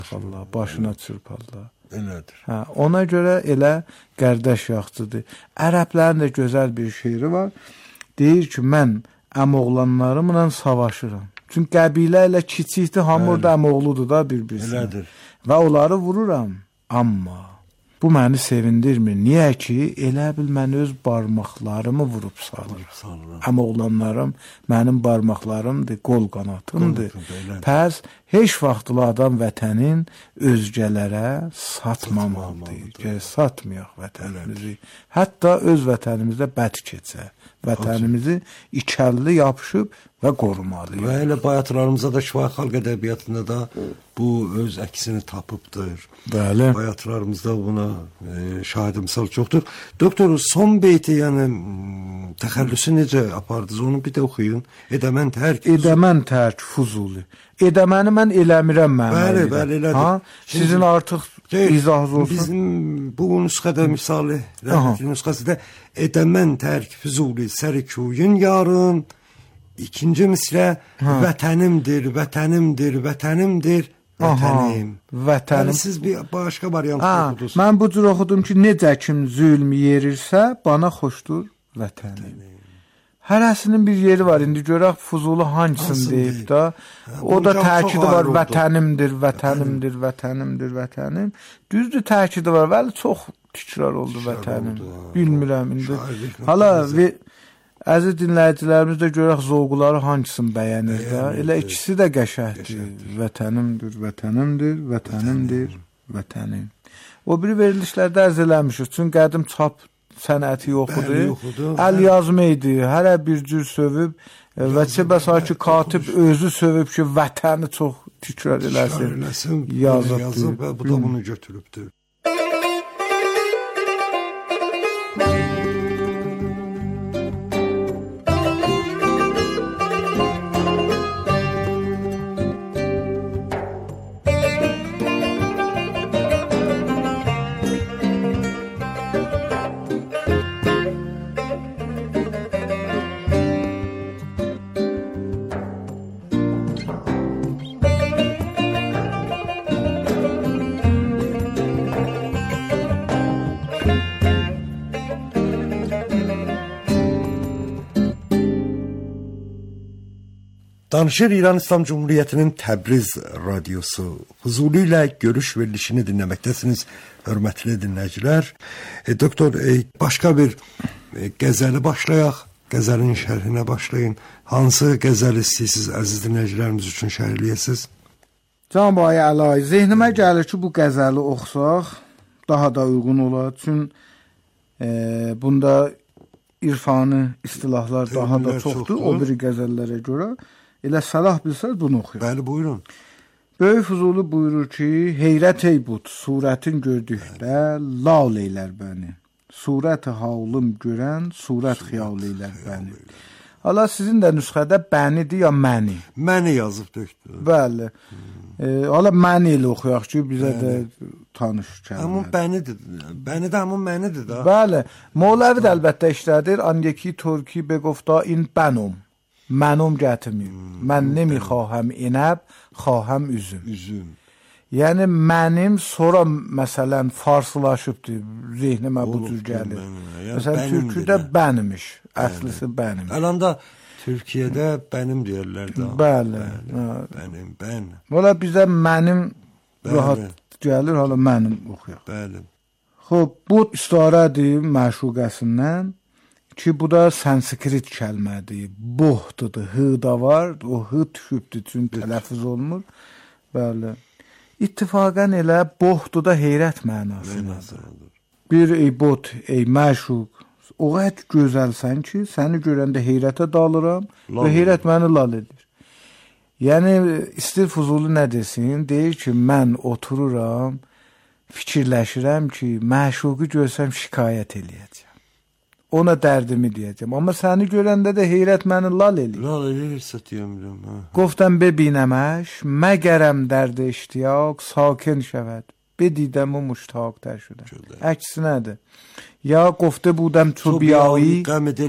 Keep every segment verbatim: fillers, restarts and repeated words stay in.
Allah başına çırparlar. Elədir. Hə, ona görə elə qardaş yaxçıdır. Ərəblərin də gözəl bir şeiri var. Deyir ki, mən əmoğlanlarımla savaşıram. Çünki qəbilə ilə kiçikdir, hamı orada əmoğludur da bir-birisinə. Elədir. Və onları vururam. Amma bu məni sevindirmir. Niyə ki, elə bil mən öz barmaqlarımı vurub salıram. Əmoğlanlarım mənim barmaqlarımdır, qol qanatımdır. Pəs heç vaxtla adam vətənin özgələrə satmamalıdır. Satmayaq vətənimizi. Hətta öz vətənimizdə bəd keçə. Vətənimizi ikəlli yapışıb və qorumalıyıq. Və elə bayatlarımıza da şifahi xalq ədəbiyyatında da bu öz əksini tapıbdır. Bəli. Bayatlarımızda buna e, şahid misal çoxdur. Doktor, son beyti, yəni təxəllüsü necə apardınız? Onu bir də oxuyun. Edəmən tərk. Edəmən tərk Fuzuli. Edəməni mən eləmirəm mənə. Bəli, bəli, elədir. Ha? Sizin artıq izahınız olsun. Bizim bu nüsxədə misali, rəhmətli nüsxəsində edəmən tərk Füzuli sərikuyun yarın. İkinci mislə vətənimdir, vətənimdir, vətənimdir, vətənim. Vətənim. Yəni siz bir başqa variant oxudunuz. Mən bu cür oxudum ki, necə kim zülm yerirsə, bana xoşdur vətənim. Hərəsinin bir yeri var. İndi görək Fuzuli hangisini deyib da. O da təkidi var, vətənimdir, vətənimdir, vətənimdir, vətənim. Düzdür, təkidi var, vəli çox təkrar oldu vətənim. Bilmirəm indi. Hala əziz dinləyicilərimiz də görək zovqları hangisini bəyənir də. Elə ikisi də qəşəhdir. Vətənimdir, vətənimdir, vətənimdir, vətənim. O biri verilişlərdə ərz eləmişik. Çünki qədim çap sənəti yoxudur. Əl yazma idi. Hərə bir cür sövüb və çəbəsə ki, katib özü sövüb ki, vətəni çox təkrar eləsin. Yazıb və bu da bunu götürübdür. Danışır İran İslam Cumhuriyeti'nin Təbriz radyosu. Füzuli ilə görüş verilişini dinləməkdəsiniz, hörmətli dinləyicilər. E, doktor, e, başqa bir e, qəzəli başlayaq. Qəzəlin şərhinə başlayın. Hansı qəzəli istəyirsiniz, əziz dinləyicilərimiz üçün şərhləyəsiniz? Can Bayi Əlay, zehnimə gəlir ki, bu qəzəli oxusaq daha da uyğun olar. Çünki e, bunda irfani istilahlar daha da çoxdur, çoxdur. O biri qəzəllərə görə. Elə salah bilsəz bunu oxuyun. Bəli, buyurun. Böyük Füzuli buyurur ki, heyrət ey bud, surətin gördükdə lal eylər bəni. Surət halım görən, surət xiyal eylər bəni. Hala sizin də nüsxədə bənidir ya məni? Məni yazıb döktür. Bəli. E, hala məni ilə oxuyaq ki, bizə də tanış kəlmə. Amma bənidir. Bəni də amma mənidir da. Bəli. Mevləvi də əlbəttə işlədir. Andəki Türki begofta in bənum. Mənum gətirməyim. Hmm, mən nemikhahəm inəb, xahəm üzüm. Üzüm. Yəni mənim sonra məsələn farslaşıbdır, zehnimə bu cür gəlir. Yəni, məsələn türküdə bənimiş, əslisi bənim. Əlanda Türkiyədə bənim deyirlər də. Bəli. Bənim, bən. Valla bizə mənim rahat gəlir, hala mənim oxuyaq. Bəli. Xoş, bu istarədir məşuqəsindən. Ki bu da sanskrit kəlmədir. Bohdudur, hı da var. O hı tüxübdür, çünki tələffüz olunur. Bəli. İttifaqən elə bohdu da heyrət mənasındadır. Bir ey bot, ey məşuq. O qədər gözəlsən ki, səni görəndə heyrətə dalıram lal və heyrət məni lal edir. Yəni istir Füzuli nə desin? Deyir ki, mən otururam, fikirləşirəm ki, məşuqu görsəm şikayət eləyəcəm. Ona dərdimi deyəcəm. Amma səni görəndə də heyrət məni lal eləyir. Lal eləyirsə deyəmirəm. Goftəm bebinəməş, məgərəm dərdə iştiyaq, sakin şəvəd. Bedidəm o muştaq tər şudəm. Əksinədir. Ya qofte بودم تو بیایی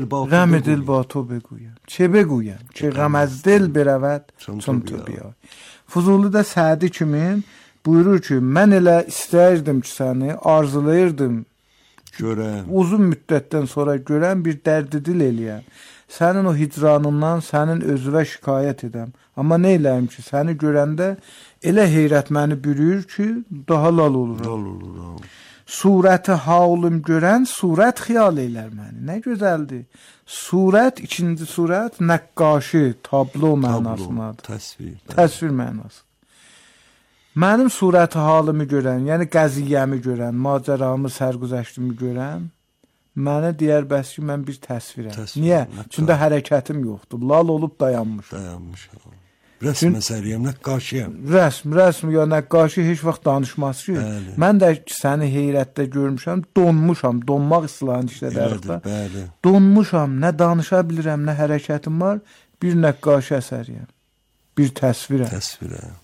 غم دل با تو بگویم چه بگویم که غم از دل برود چون تو بیایی. Füzuli də Sədi kimin Buyurur ki, mən elə istəyirdim ki, səni arzulayırdım. Görəm. Uzun müddətdən sonra görən bir dərdi dil eləyəm. Sənin o hicranından sənin özünə şikayət edəm. Amma nə eləyim ki, səni görəndə elə heyrət məni bürüyür ki, daha lal oluram. Lal oluram. Surəti halım görən surət xiyal eylər məni. Nə gözəldir. Surət, ikinci surət, nəqqaşi, tablo mənasındadır. Təsvir. Təsvir mənası. Mənim surəti halımı görən, yəni qəziyyəmi görən, macəramı, sərgüzəştimi görən, mənə deyər bəs ki, mən bir təsvirəm. Təsvir, niyə? Çünki hərəkətim yoxdur. Lal olub dayanmışam. Dayanmışam. Rəsm əsəriyəm, nəqqaşiyəm. Rəsm, rəsm ya nəqqaşi heç vaxt danışmaz ki. Bəli. Mən də səni heyrətdə görmüşəm, donmuşam, donmaq istilahını işlədərik də. Bəli. Donmuşam, nə danışa bilirəm, nə hərəkətim var, bir nəqqaşi əsəriyəm. Bir təsvirəm. Təsvirəm.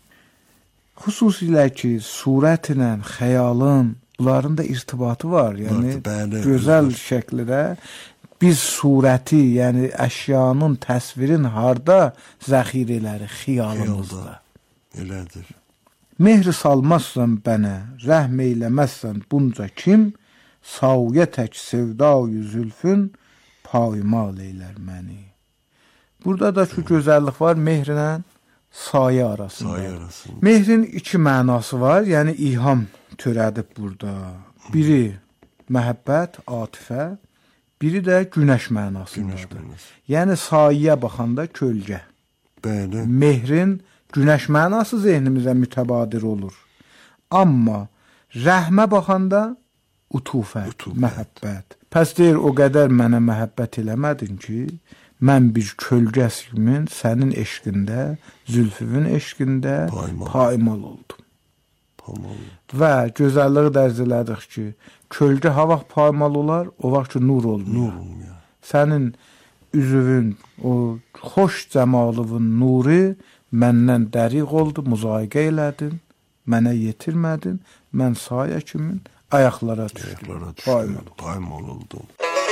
Xüsusilə ki, surətlə, xəyalın, bunların da irtibatı var. Yəni, bəli, gözəl bəli. Şəkildə biz surəti, yəni əşyanın, təsvirin harda zəxirələri xiyalımızda. Elədir. Mehri salmazsan bənə, rəhm eyləməzsən bunca kim, savuyə tək sevdayı zülfün, paymal eylər məni. Burada da şu gözəllik var, mehrinə sayə arasında. Sayə arasında. Mehrin iki mənası var, yəni ilham törədib burada. Biri məhəbbət, atifə, biri də günəş mənasındadır. Yəni sayiyə baxanda kölgə. Bəli. Mehrin günəş mənası zehnimizə mütəbadir olur. Amma rəhmə baxanda utufət, utufət, məhəbbət. Pəs deyir, o qədər mənə məhəbbət eləmədin ki, mən bir kölgəsimin sənin eşqində, zülfüvün eşqində paymal, paymal oldum. Paymal. Və gözəlliyi dərz elədik ki, kölgə ha vaxt paymal olar, o vaxt ki, nur olmuyor. Nur olmuyor. Sənin üzüvün, o xoş cəmalının nuru məndən dəriq oldu, müzayiqə elədin, mənə yetirmədin, mən sayə kimin ayaqlara düşdüm, ayaqlara düşdüm, paymal, paymal oldum.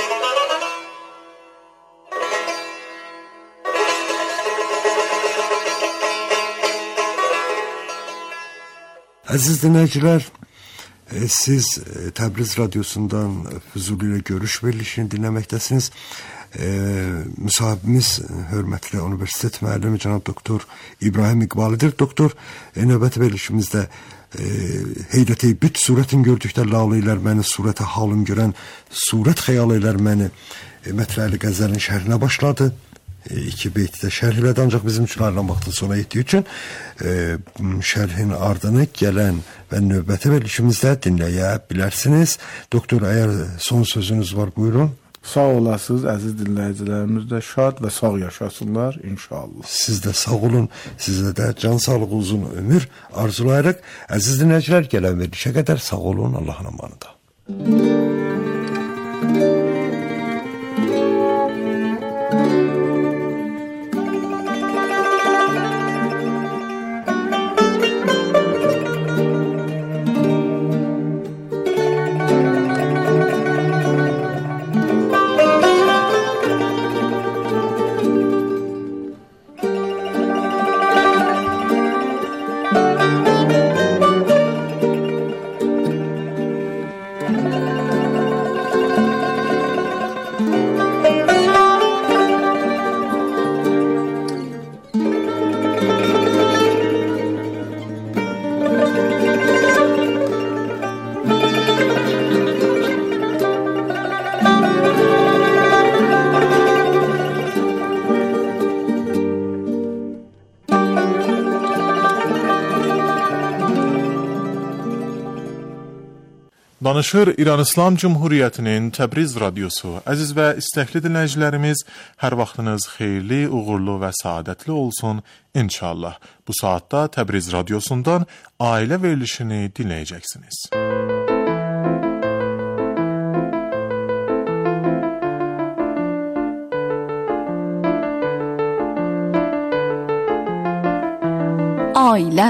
Əziz dinləyicilər, siz Təbriz Radiosundan Füzuli ilə görüş verilişini dinləməkdəsiniz. E, müsahibimiz hörmətli universitet müəllimi cənab doktor İbrahim İqbalidir. Doktor, e, növbəti verilişimizdə e, heyrəti büt surətin gördükdə lalı ilər məni, surəti halım görən surət xəyal ilər məni e, mətrəli qəzəlin şərhinə başladı. E, iki beytdə şərh elədi, ancaq bizim üçün ayrılan vaxtın sona etdiyi üçün e, şərhin ardını gələn və növbəti verilişimizdə dinləyə bilərsiniz. Doktor, əgər son sözünüz var, buyurun. Sağ olasınız, əziz dinləyicilərimiz də şad və sağ yaşasınlar inşallah. Siz də sağ olun, sizə də can sağlığı, uzun ömür arzulayaraq. Əziz dinləyicilər, gələn verilişə qədər sağ olun, Allahın amanında. Danışır İran İslam Cumhuriyyətinin Təbriz Radiosu. Əziz və istəkli dinləyicilərimiz, hər vaxtınız xeyirli, uğurlu və saadətli olsun inşallah. Bu saatda Təbriz Radiosundan ailə verilişini dinləyəcəksiniz. Ailə.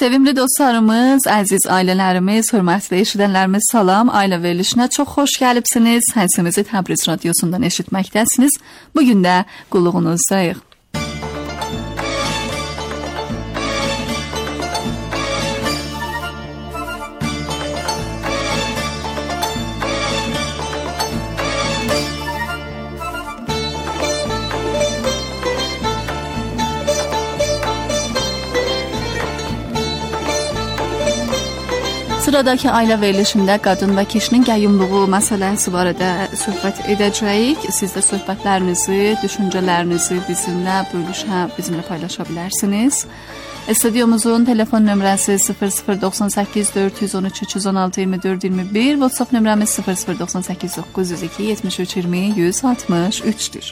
Sevimli dostlarımız, əziz ailələrimiz, hörmətli eşidənlərimiz, salam. Ailə verilişinə çox xoş gəlibsiniz. Səsimizi Təbriz radiosundan eşitməkdəsiniz. Bugün də qulluğunuzdayıq. Sıradakı ailə verilişində qadın və kişinin qəyyumluğu məsələsi barədə söhbət edəcəyik. Siz də söhbətlərinizi, düşüncələrinizi bizimlə bölüşə, bizimlə paylaşa bilərsiniz. Stüdyomuzun telefon nömrəsi sıfır sıfır doxsan səkkiz dörd yüz on üç üç yüz on altı iyirmi dörd iyirmi bir, WhatsApp nömrəmiz sıfır sıfır doxsan səkkiz doqquz yüz iki yetmiş üç iyirmi yüz altmış üçdür.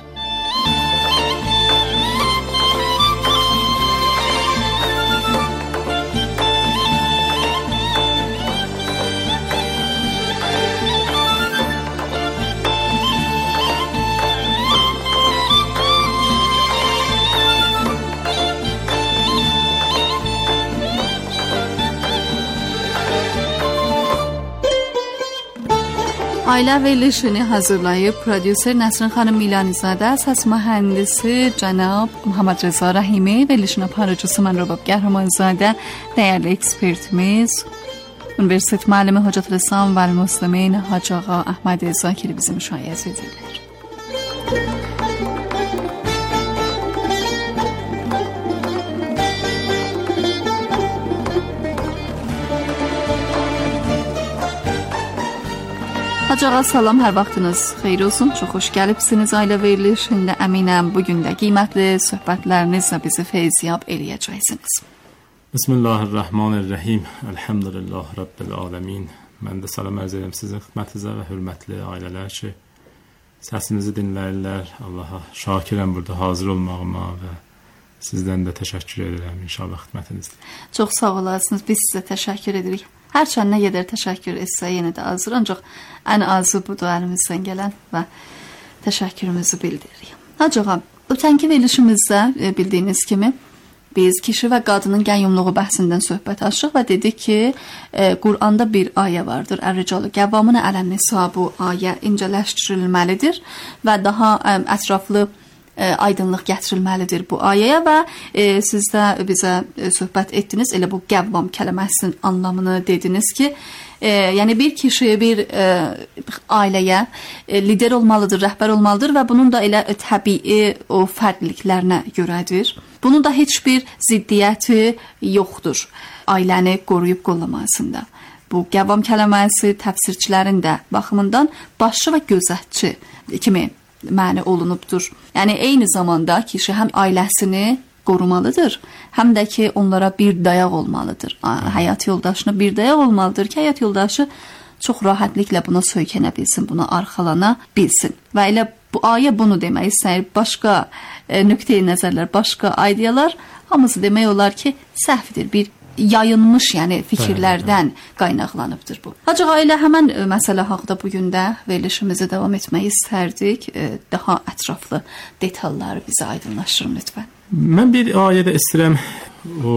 Ailə verilişini hazırlayıb prodüser Nəsrin xanım Milanizadə, səs mühəndisi cənab Muhammed Reza Rəhimi, verilişin aparıcısı mən Rəbab Qəhrəmanzadə, dəyərli ekspertimiz, Universitet müəllimi Hocatülislam və Müslimin Hacı Ağa Əhməd Zakiri bizi müşayiət edirlər. Hacı Ağa, salam, hər vaxtınız xeyir olsun. Çox xoş gəlibsiniz ailə verilişində. Əminəm bugün də qiymətli söhbətlərinizlə bizi feyziyab eləyəcəksiniz. Bismillahirrahmanirrahim. Elhamdülillah Rabbil aləmin. Mən də salam ərz edirəm sizin xidmətinizə və hörmətli ailələr ki, səsinizi dinləyirlər. Allaha şakirəm burada hazır olmağıma və sizdən də təşəkkür edirəm inşallah xidmətinizdə. Çox sağ olasınız. Biz sizə təşəkkür edirik. Hərçənd nə qədər təşəkkür etsə yenə də azdır, ancaq ən azı budur əlimizdən gələn və təşəkkürümüzü bildiririk. Hacı Ağa, ötənki verilişimizdə bildiyiniz kimi biz kişi və qadının qəyyumluğu bəhsindən söhbət açdıq və dedik ki, e, Quranda bir ayə vardır. Ər-ricalu qəvvamunə ələ'n-nisa, bu ayə incələşdirilməlidir və daha ə, ətraflı E, aydınlıq gətirilməlidir bu ayəyə və e, siz də bizə e, söhbət etdiniz, elə bu qəvvam kəlməsinin anlamını dediniz ki, e, yəni bir kişi bir e, ailəyə e, lider olmalıdır, rəhbər olmalıdır və bunun da elə e, təbii o fərqliliklərinə görədir. Bunun da heç bir ziddiyyəti yoxdur ailəni qoruyub qollamasında. Bu qəvvam kəlməsi təfsirçilərin də baxımından başçı və gözətçi kimi məni olunubdur. Yəni eyni zamanda kişi həm ailəsini qorumalıdır, həm də ki onlara bir dayaq olmalıdır. Həyat yoldaşına bir dayaq olmalıdır ki, həyat yoldaşı çox rahatlıqla buna söykənə bilsin, buna arxalana bilsin. Və elə bu ayə bunu demək istəyir. Başqa e, nöqteyi nəzərlər, başqa aydiyalar hamısı demək olar ki, səhvdir, bir yayınmış, yəni fikirlərdən qaynaqlanıbdır bu. Hacı Ağa, elə həmən e, məsələ haqqında bugün də verilişimizi davam etmək istərdik. E, daha ətraflı detalları bizə aydınlaşdırın lütfən. Mən bir ayədə istəyirəm o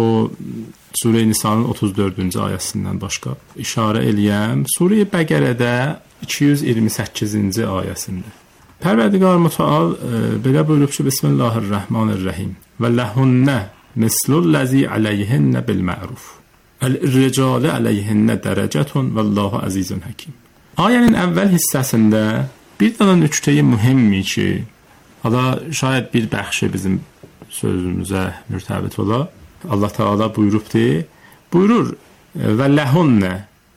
Surə-i Nisanın otuz dördüncü ayəsindən başqa işarə eləyəm. Surə-i Bəqərədə iki yüz iyirmi səkkizinci ayəsində. Pərverdigar Mütəal e, belə buyurub ki, Bismillahirrahmanirrahim. Və ləhunnə mislullazi aleyhinnə bil ma'ruf. El-ricalı aleyhinnə dərəcətun vallahu azizun hakim. Ayənin əvvəl hissəsində bir dana nüktəyi mühimmi ki, hala şayad bir bəxşi bizim sözümüzə mürtəbit ola. Allah Teala buyurubdur. Buyurur və ləhunnə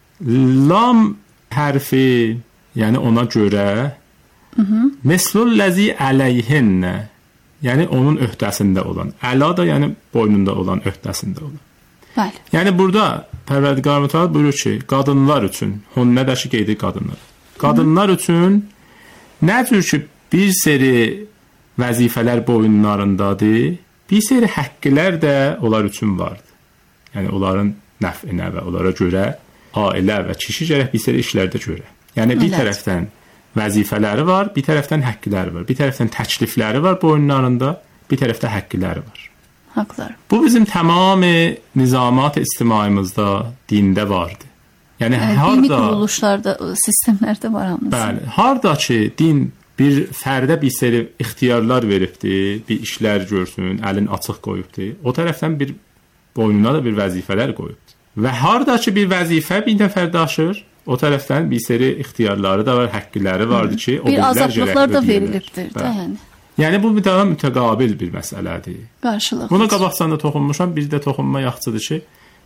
lam hərfi, yəni ona görə mislullazi aleyhinnə, yəni onun öhdəsində olan. Əla da yəni boynunda olan, öhdəsində olan. Bəli. Yəni burada Pərverdigar Mütəal buyurur ki, qadınlar üçün, hunnə də ki qeydi qadınlar. Qadınlar üçün nə cür ki bir seri vəzifələr boyunlarındadır, bir seri həqqlər də onlar üçün vardır. Yəni onların nəfinə və onlara görə ailə və kişi gərək bir seri işlərdə görə. Yəni bir tərəfdən vəzifələri var, bir tərəfdən həqqləri var, bir tərəfdən təklifləri var boyunlarında, bir tərəfdə həqqləri var. Haqlar. Bu bizim tamam nizamat ictimaimizdə, dində vardı. Yəni Yəni, harda dini quruluşlarda, sistemlərdə var hamısı. Bəli, harda ki din bir fərdə bir seri ixtiyarlar veribdi, bir işlər görsün, əlin açıq qoyubdu. O tərəfdən bir boynuna da bir vəzifələr qoyubdu. Və harda ki bir vəzifə bir nəfər daşır, o tərəfdən bir seri ixtiyarları da var, həqqləri vardı ki, o bir azadlıqlar da verilibdir də, yəni. Yəni bu bir daha mütəqabil bir məsələdir. Qarşılıq. Buna qabaqsan da toxunmuşam, bir də toxunma yaxşıdır ki,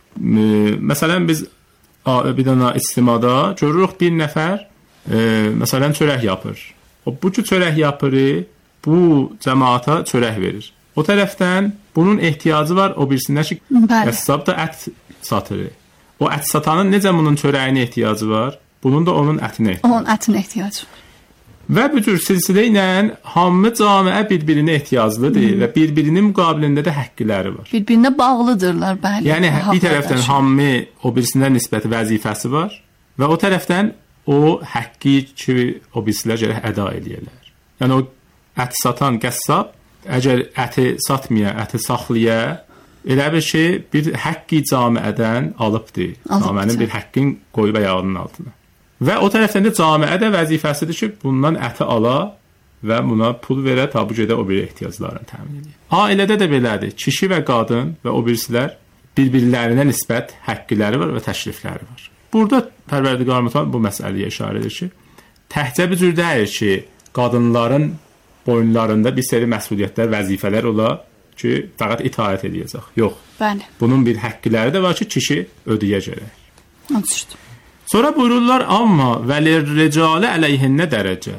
məsələn biz bir dənə istimada görürük bir nəfər e, məsələn çörək yapır. O bu ki çörək yapır, bu cəmaata çörək verir. O tərəfdən bunun ehtiyacı var, o birisində ki, qəssab da ət satır. O ət satanın necə bunun çörəyinə ehtiyacı var, bunun da onun ətinə ehtiyacı var. Onun ətinə ehtiyacı var. Və bu tür silsilə ilə hamı camiə bir-birinə ehtiyaclıdır hmm. və bir-birinin müqabilində də həqqləri var. Bir-birinə bağlıdırlar, bəli. Yəni bir tərəfdən hamı o birisinə nisbət vəzifəsi var və o tərəfdən o həqqi ki, o birisilər gərək əda eləyirlər. Yəni o ət satan qəssab əgər əti satmaya, əti saxlaya, elə bir şey bir həqqi camiədən alıbdır. Camiənin bir həqqin qoyub ayağının altına. Və o tərəfdən də camiə də vəzifəsidir ki, bundan əti ala və buna pul verə, tabu gedə o bir ehtiyaclarını təmin edir. Ailədə də belədir. Kişi və qadın və o birisilər bir-birlərinə nisbət həqqləri var və təklifləri var. Burada Pərverdigar Mütəal bu məsələyə işarə edir ki, təhcə bir cür deyir ki, qadınların boyunlarında bir seri məsuliyyətlər, vəzifələr ola ki, fəqət itaət edəcək. Yox. Bəli. Bunun bir həqqləri də var ki, kişi ödəyəcək. Anlaşıldı. Sonra buyururlar, amma vəlir-ricalə əleyhinnə dərəcə.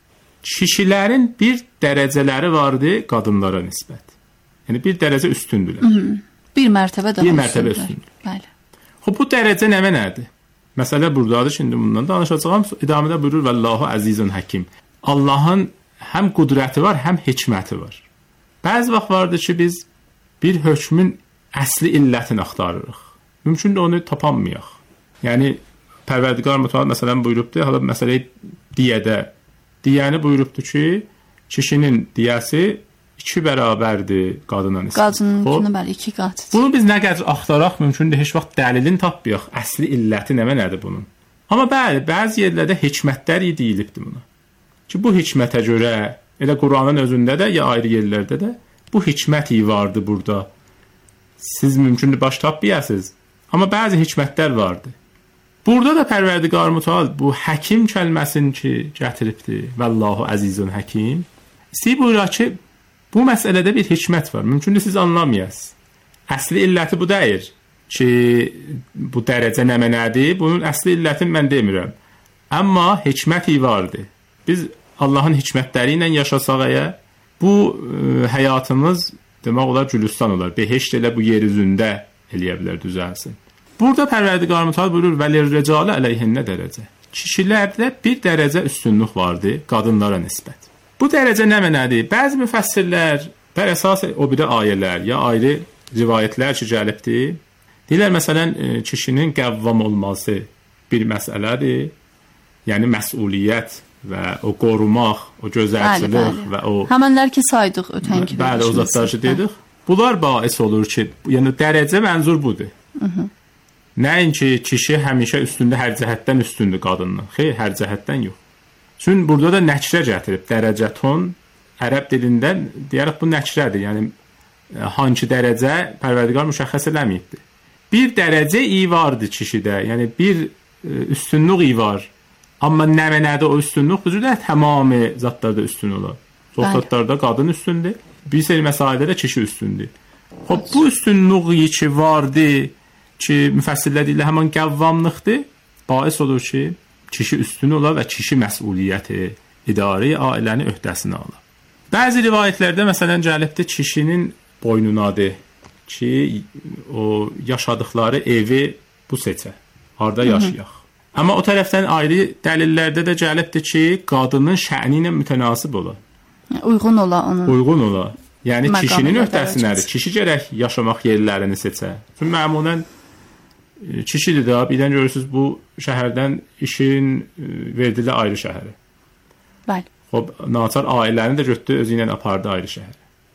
Kişilərin bir dərəcələri vardı qadınlara nisbət. Yəni bir dərəcə üstündürlər. Hı -hı. Bir mərtəbə daha bir mərtəbə üstündür. Bəli. Xoş, bu dərəcə nə mənədir? Məsələ buradadır, şimdi bundan danışacağam. İdamədə buyurur, Vallahu əzizun həkim. Allahın həm qudrəti var, həm hikməti var. Bəzi vaxt vardır ki, biz bir hökmün əsli illətini axtarırıq. Mümkün də onu tapanmayaq. Yəni Pərverdigar Mütəal məsələn buyurubdur, hala məsələyi diyədə. Diyəni buyurubdur ki, kişinin diyəsi iki bərabərdir qadına nisbət. Qadının bəli iki qatıdır. Bunu biz nə qədər axtaraq mümkündür, heç vaxt dəlilini tapmayaq. Əsli illəti nə nədir bunun? Amma bəli, bəzi yerlərdə hikmətlər deyilibdir buna. Ki bu hikmətə görə elə Quranın özündə də ya ayrı yerlərdə də bu hikmət vardı burada. Siz mümkündür baş tapmayasınız. Amma bəzi hikmətlər vardı. Burada da Pərverdigar Mütəal bu həkim kəlməsini ki gətiribdir. Vallahu əzizun həkim. İstəyir buyurur ki, bu məsələdə bir hikmət var. Mümkündür siz anlamayasınız. Əsli illəti bu deyir ki, bu dərəcə nə mənədir? Bunun əsli illətini mən demirəm. Amma hikməti vardı. Biz Allahın hikmətləri ilə yaşasaq əgər, bu e, həyatımız demək olar gülüstan olar. Behişt elə bu yer üzündə eləyə bilər, düzəlsin. Burada Pərverdigar Mütəal buyurur, vəlir-ricalə əleyhinnə dərəcə. Kişilərdə bir dərəcə üstünlük vardı qadınlara nisbət. Bu dərəcə nə mənədir? Bəzi müfəssirlər bər əsas o biri ayələr ya ayrı rivayətlər ki, gəlibdir. Deyirlər, məsələn, kişinin qəvvam olması bir məsələdir. Yəni, məsuliyyət və o qorumaq, o gözəlçilik bəli, bəli. Və o... Həmənlər ki, saydıq ötən kimi. Bəli, o zatlar ki, dedik. Bunlar bais olur ki, yəni dərəcə mənzur budur. Hı -hı. Nəinki kişi həmişə üstündə hər cəhətdən üstündür qadından. Xeyr, hər cəhətdən yox. Çünki burada da nəkrə gətirib, dərəcəton, ərəb dilində deyərək bu nəkrədir. Yəni, hangi dərəcə Pərverdigar müşəxəs eləməyibdir. Bir dərəcə iyi vardı kişidə, yəni bir üstünlük iyi var. Amma nə mənədə o üstünlük, bu cürdə tamamı zatlarda üstün olar. Zoxatlarda qadın üstündür, bir seri məsailədə də kişi üstündür. Xoş, bu üstünlük ki vardı, ki müfəssirlər deyirlər həman qəvvamlıqdır, bais olur ki, kişi üstün ola və kişi məsuliyyəti, idarə ailəni öhdəsinə ala. Bəzi rivayətlərdə məsələn gəlibdir, kişinin boynunadır ki, o yaşadıkları evi bu seçə, harda yaşayaq. Amma o tərəfdən ayrı dəlillərdə də gəlibdir ki, qadının şəni ilə mütənasib ola. Uyğun ola onun. Uyğun ola. Yəni kişinin öhdəsinədir. Kişi gərək yaşamaq yerlərini seçə. Çünki məmulən kişidir də, birdən görürsünüz bu şəhərdən işin verdili ayrı şəhəri. Bəli. Xoş, naçar ailəni də götürdü, özü ilə apardı ayrı şəhərə.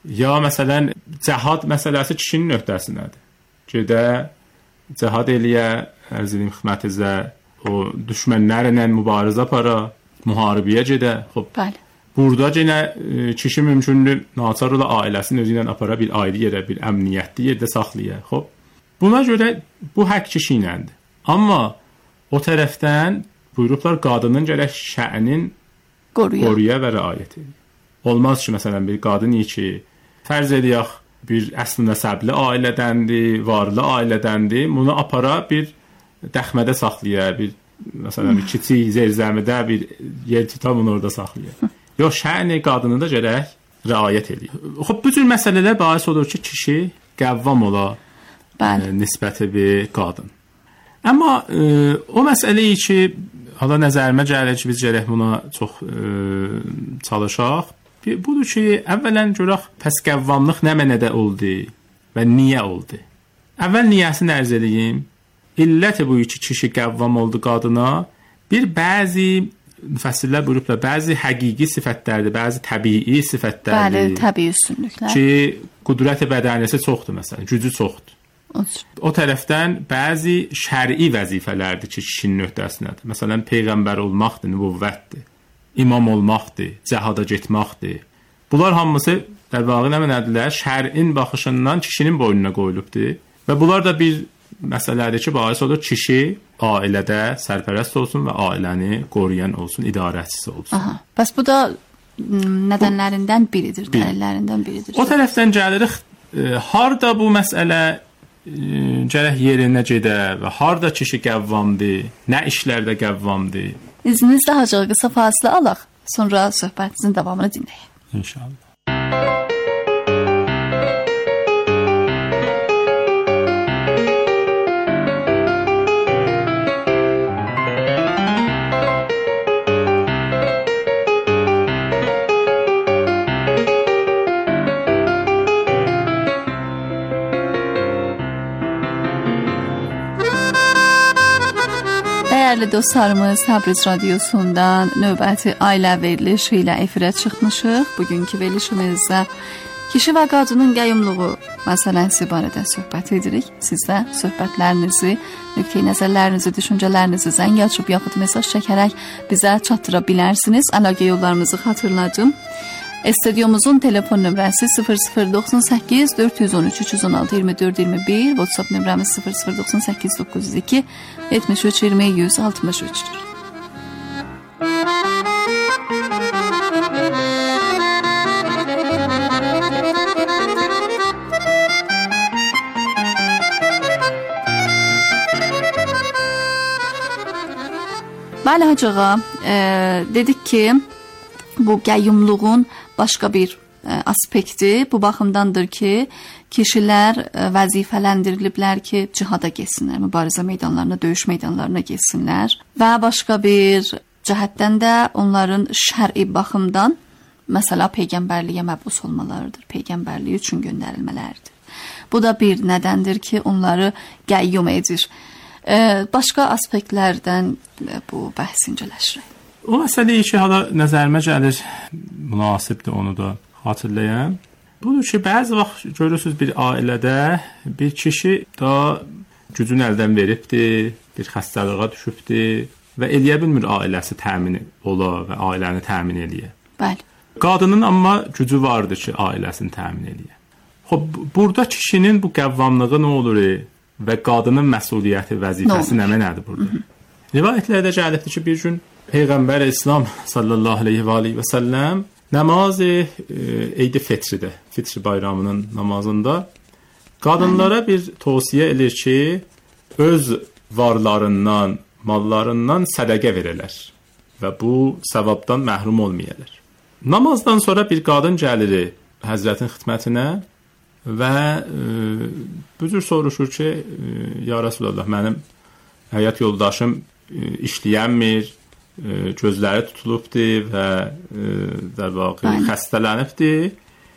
Ya məsələn, cəhad məsələsi kişinin nöqtəsindədir. Gedə cəhad eləyə, ərz edim xidmətinizə, o düşmənlərlə mübarizə apara, müharibəyə gedə. Xop. Bəli. Burada yenə kişi mümkündür naçar ola ailəsini özü ilə apara bir ayrı yerə, bir əmniyyətli yerdə saxlaya. Xop. Buna görə bu haqq kişi iləndir. Amma o tərəfdən buyurublar qadının gərək şə'nin qoruya. qoruya və riayət edir. Olmaz ki, məsələn, bir qadın ki, fərz edək, bir əsl nəsəbli ailədəndir, varlı ailədəndir, bunu apara bir dəxmədə saxlaya, bir məsələn, bir kiçik zerzəmidə bir yer tuta, bunu orada saxlaya. Yox, şə'ni qadını da gərək riayət edir. Xub, bu cür məsələlər bahis olur ki, kişi qəvvam ola e, nisbəti bir qadın. Amma e, o məsələyi ki, hala nəzərimə gəlir ki, biz gərək buna çox e, çalışaq. Budur ki, əvvələn görək, pəs qəvvamlıq nə mənədə oldu və niyə oldu? Əvvəl niyəsini ərz edeyim. İlləti bu iki kişi qəvvam oldu qadına. Bir bəzi müfəssirlər buyurublar, bəzi həqiqi sifətlərdir, bəzi təbii sifətlərdir. Bəli, təbii üstünlüklər. Ki, qüdrət-i bədənisi çoxdur, məsələn, gücü çoxdur. O tərəfdən bəzi şəri vəzifələrdir ki, kişinin nöqtəsindədir. Məsələn, peyğəmbər olmaqdır, nübüvvətdir. İmam olmaqdır, cəhada getməkdir. Bunlar hamısı dəvaqı nə mənədirlər? Şərin baxışından kişinin boynuna qoyulubdur. Və bunlar da bir məsələdir ki, bahis olur, kişi ailədə sərpərəst olsun və ailəni qoruyan olsun, idarəçisi olsun. Aha. Bəs bu da nədənlərindən biridir, dəlillərindən biridir. O tərəfdən gəlirik, e, harda bu məsələ e, gərək yerinə gedə və harda kişi qəvvamdır, nə işlərdə qəvvamdır? İzninizlə hacı qısa fasilə alaq, sonra söhbətimizin davamını dinləyək. İnşallah. Dəyərli dostlarımız, Təbriz Radiosundan növbəti ailə verilişi ilə efirə çıxmışıq. Bugünkü verilişimizdə kişi və qadının qəyyumluğu məsələsi barədə söhbət edirik. Siz də söhbətlərinizi, nöqteyi nəzərlərinizi, düşüncələrinizi zəng açıb yaxud mesaj çəkərək bizə çatdıra bilərsiniz. Əlaqə yollarımızı xatırladım. Studiomuzun telefon nömrəsi sıfır sıfır doxsan səkkiz dörd yüz on üç üç yüz on altı iyirmi dörd iyirmi bir, WhatsApp nömrəmiz sıfır sıfır doxsan səkkiz doqquz yüz iki yetmiş üç iyirmi yüz altmış üçdür. Bəli hacığa, e, dedik ki, bu qəyyumluğun başqa bir e, aspekti bu baxımdandır ki, kişilər e, vəzifələndiriliblər ki, cihada getsinlər, mübarizə meydanlarına, döyüş meydanlarına getsinlər və başqa bir cəhətdən də onların şər'i baxımdan, məsələ peyğəmbərliyə məbus olmalarıdır, peyğəmbərliyi üçün göndərilmələrdir. Bu da bir nədəndir ki, onları qəyyum edir. E, başqa aspektlərdən e, bu bəhs incələşir. O məsələyi ki, hala nəzərimə gəlir, münasibdir onu da xatırlayam. Budur ki, bəzi vaxt görürsünüz bir ailədə bir kişi da gücünü əldən veribdir, bir xəstəliyə düşübdir və eləyə bilmir ailəsi təmin ola və ailəni təmin eləyə. Bəli. Qadının amma gücü vardır ki, ailəsini təmin eləyə. Xoş, burada kişinin bu qəvvamlığı nə olur və qadının məsuliyyəti, vəzifəsi nə mənədir burada? Rivayətlərdə gəlibdir ki, bir gün Peyğəmbər İslam sallallahu aleyhi və aleyhi və səlləm namaz e, Eid-i Fitridə, Fitri bayramının namazında qadınlara bir tövsiyə edir ki, öz varlarından, mallarından sədəqə verələr və bu savabdan məhrum olmayarlar. Namazdan sonra bir qadın gəlir Həzrətin xidmətinə və e, bu cür soruşur ki, e, ya Rasulallah, mənim həyat yoldaşım e, işləyənmir, e, gözləri tutulubdur və e, der vaxı xəstələnibdir.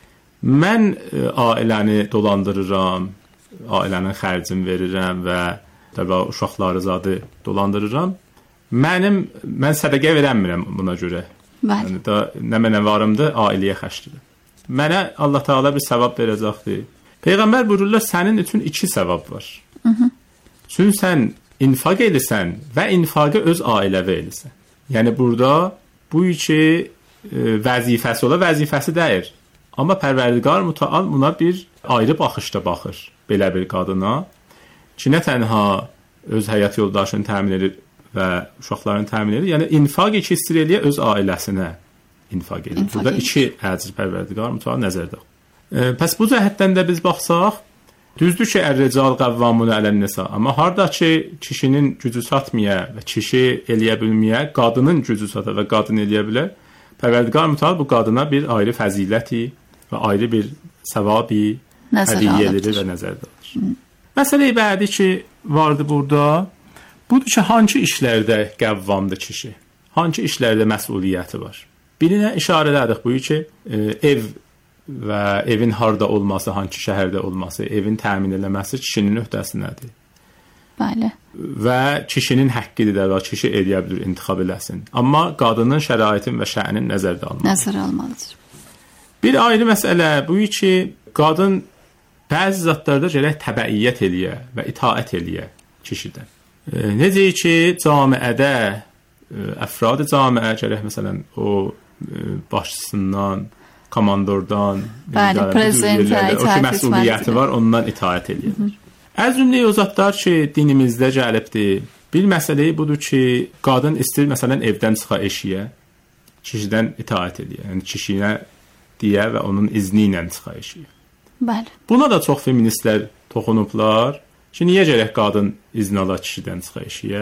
Mən e, ailəni dolandırıram, ailənin xərcini verirəm və der vaxı uşaqları zadı dolandırıram. Mənim, mən sədəqə verəmirəm buna görə. Yəni da nə mənə varımdır, ailəyə xərcləyirəm. Mənə Allah Taala bir savab verəcəkdir. Peyğəmbər buyururlar, sənin üçün iki savab var. Hı -hı. Çünki sən infaq edirsən və infaqı öz ailəvə edirsən. Yəni burada bu iki e, vəzifəsi ola, vəzifəsi deyil. Amma Pərverdigar Mütəal buna bir ayrı baxışda baxır belə bir qadına. Ki, nə tənha öz həyat yoldaşını təmin edir və uşaqlarını təmin edir. Yəni infaq iki istir eləyə öz ailəsinə infaq edir. İnfaq burada edir. iki əcr Pərverdigar Mütəal nəzərdə. E, pəs bu cəhətdən də biz baxsaq, düzdür ki, ər-rical qəvvamun ələn-nisa, amma harda ki, kişinin gücü çatmaya və kişi eləyə bilməyə, qadının gücü çata və qadın eləyə bilər, Pərverdigar Mütəal bu qadına bir ayrı fəziləti və ayrı bir səvabi hədiyyə edir və nəzərdə alır. Hmm. Məsələ ibədi ki, vardı burada, budur ki, hangi işlərdə qəvvamdır kişi? Hangi işlərdə məsuliyyəti var? Birinə işarə elədik bu ki, e, ev və evin harda olması, hangi şəhərdə olması, evin təmin eləməsi kişinin öhdəsindədir. Bəli. Və kişinin haqqıdır da, kişi eləyə bilir, intixab eləsin. Amma qadının şəraitin və şə'nin nəzərdə almalıdır. Nəzərə almalıdır. Bir ayrı məsələ bu ki, qadın bəzi zatlarda gərək təbəiyyət eləyə və itaət eləyə kişidən. E, necə ki, camiədə, e, əfrad camiə gərək məsələn o e, başçısından, komandordan, bəli, prezidentə itaət etməlidir. O ki, məsuliyyəti var, ondan itaət eləyir. Əz cümləyə o zatlar ki, dinimizdə gəlibdir. Bir məsələyi budur ki, qadın istir, məsələn, evdən çıxa eşiyə, kişidən itaət eləyir. Yəni, kişiyə deyə və onun izni ilə çıxa eşiyə. Bəli. Buna da çox feministlər toxunublar ki, niyə gərək qadın izin ala kişidən çıxa eşiyə?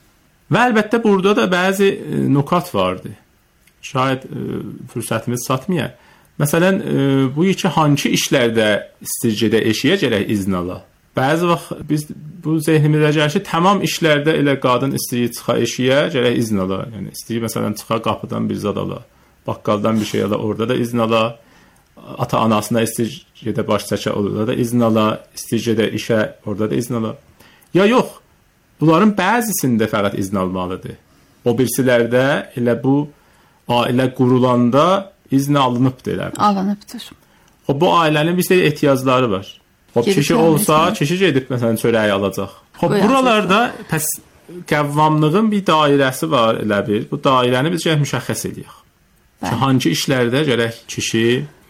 Və əlbəttə burada da bəzi e, nukat vardı. Şayad e, fürsətimiz çatmaya. Məsələn, e, bu iki hangi işlərdə istircədə eşiyə gərək izin ala? Bəzi vaxt biz bu zehnimizə gəlir ki, tamam işlərdə elə qadın istəyir çıxa eşiyə gərək izin ala. Yəni istəyir məsələn çıxa qapıdan bir zad ala, baqqaldan bir şey ala, orada da izin ala. Ata-anasına istircədə baş çəkə, orada da izin ala, istircədə işə, orada da izin ala. Ya yox, bunların bəzisində fəqət izin almalıdır. O birisilərdə elə bu ailə qurulanda izin alınıbdır elə. Alınıbdır. O bu ailənin bir sürü ehtiyacları var. O kişi olsa, kişi gedib məsələn çörəyi alacaq. O buralarda pəs qəvvamlığın bir dairəsi var elə bir. Bu dairəni biz gərək müşəxəs edək. Ki, hangi işlərdə gərək kişi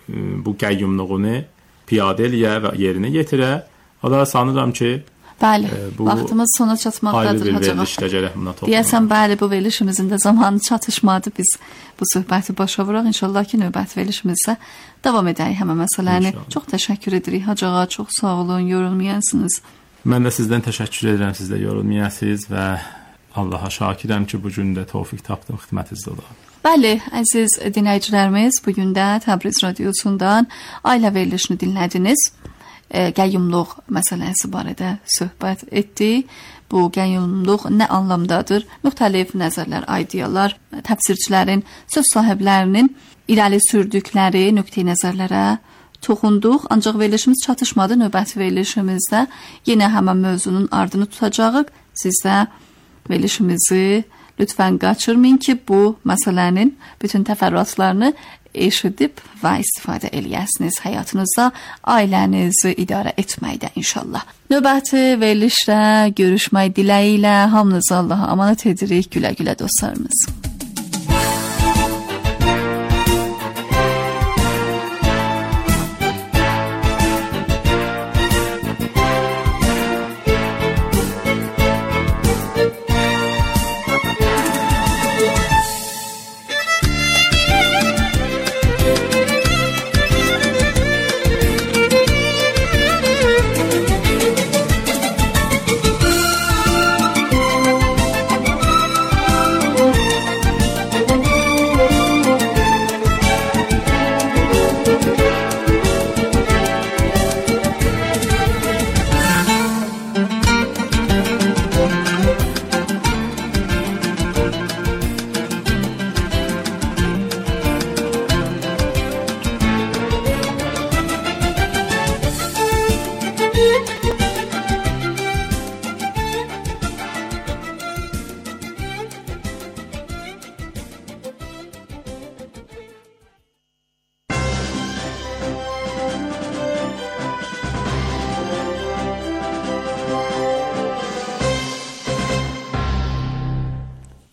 bu qəyyumluğunu piyadə eləyə və yerinə yetirə. Hala sanıram ki, bəli, bu vaxtımız sona çatmaqdadır hocam. Deyəsən, bəli, bu verilişimizin də zamanı çatışmadı. Biz bu söhbəti başa vuraq. İnşallah ki, növbəti verilişimizdə davam edək həmə məsələni. Çox təşəkkür edirik hocağa. Çox sağ olun, yorulmayasınız. Mən də sizdən təşəkkür edirəm, siz də yorulmayasınız və Allaha şakirəm ki, bu gün də tövfiq tapdım, xidmətinizdə olam. Bəli, əziz dinləyicilərimiz, bugün də Təbriz Radiosundan ailə verilişini dinlədiniz. E, qəyyumluq məsələsi barədə söhbət etdik. Bu qəyyumluq nə anlamdadır? Müxtəlif nəzərlər, ideyalar, təfsirçilərin, söz sahiblərinin irəli sürdükləri nöqteyi nəzərlərə toxunduq. Ancaq verilişimiz çatışmadı. Növbəti verilişimizdə yenə həmən mövzunun ardını tutacağıq. Siz də verilişimizi lütfən qaçırmayın ki, bu məsələnin bütün təfərrüatlarını eşidib və istifadə eləyəsiniz həyatınızda, ailənizi idarə etməkdə inşallah. Növbəti verilişdə görüşmək diləyi ilə hamınızı Allaha əmanət edirik. Gülə-gülə dostlarımız.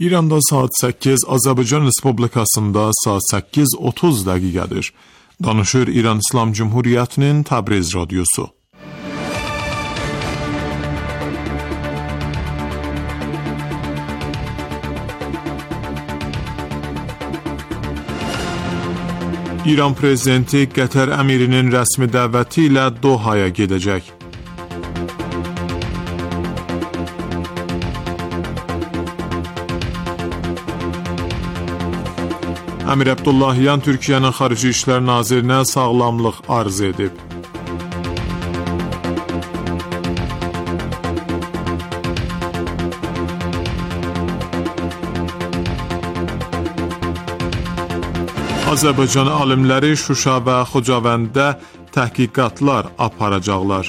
İranda saat səkkiz, Azərbaycan Respublikasında saat səkkiz otuz dəqiqədir. Danışır İran İslam Cumhuriyyətinin Təbriz radiosu. İran prezidenti Qətər əmirinin rəsmi dəvəti ilə Dohaya gedəcək. Əmir Əbdullahyan Türkiyənin Xarici İşlər Nazirinə sağlamlıq arz edib. Azərbaycan alimləri Şuşa və Xocavənddə təhqiqatlar aparacaqlar.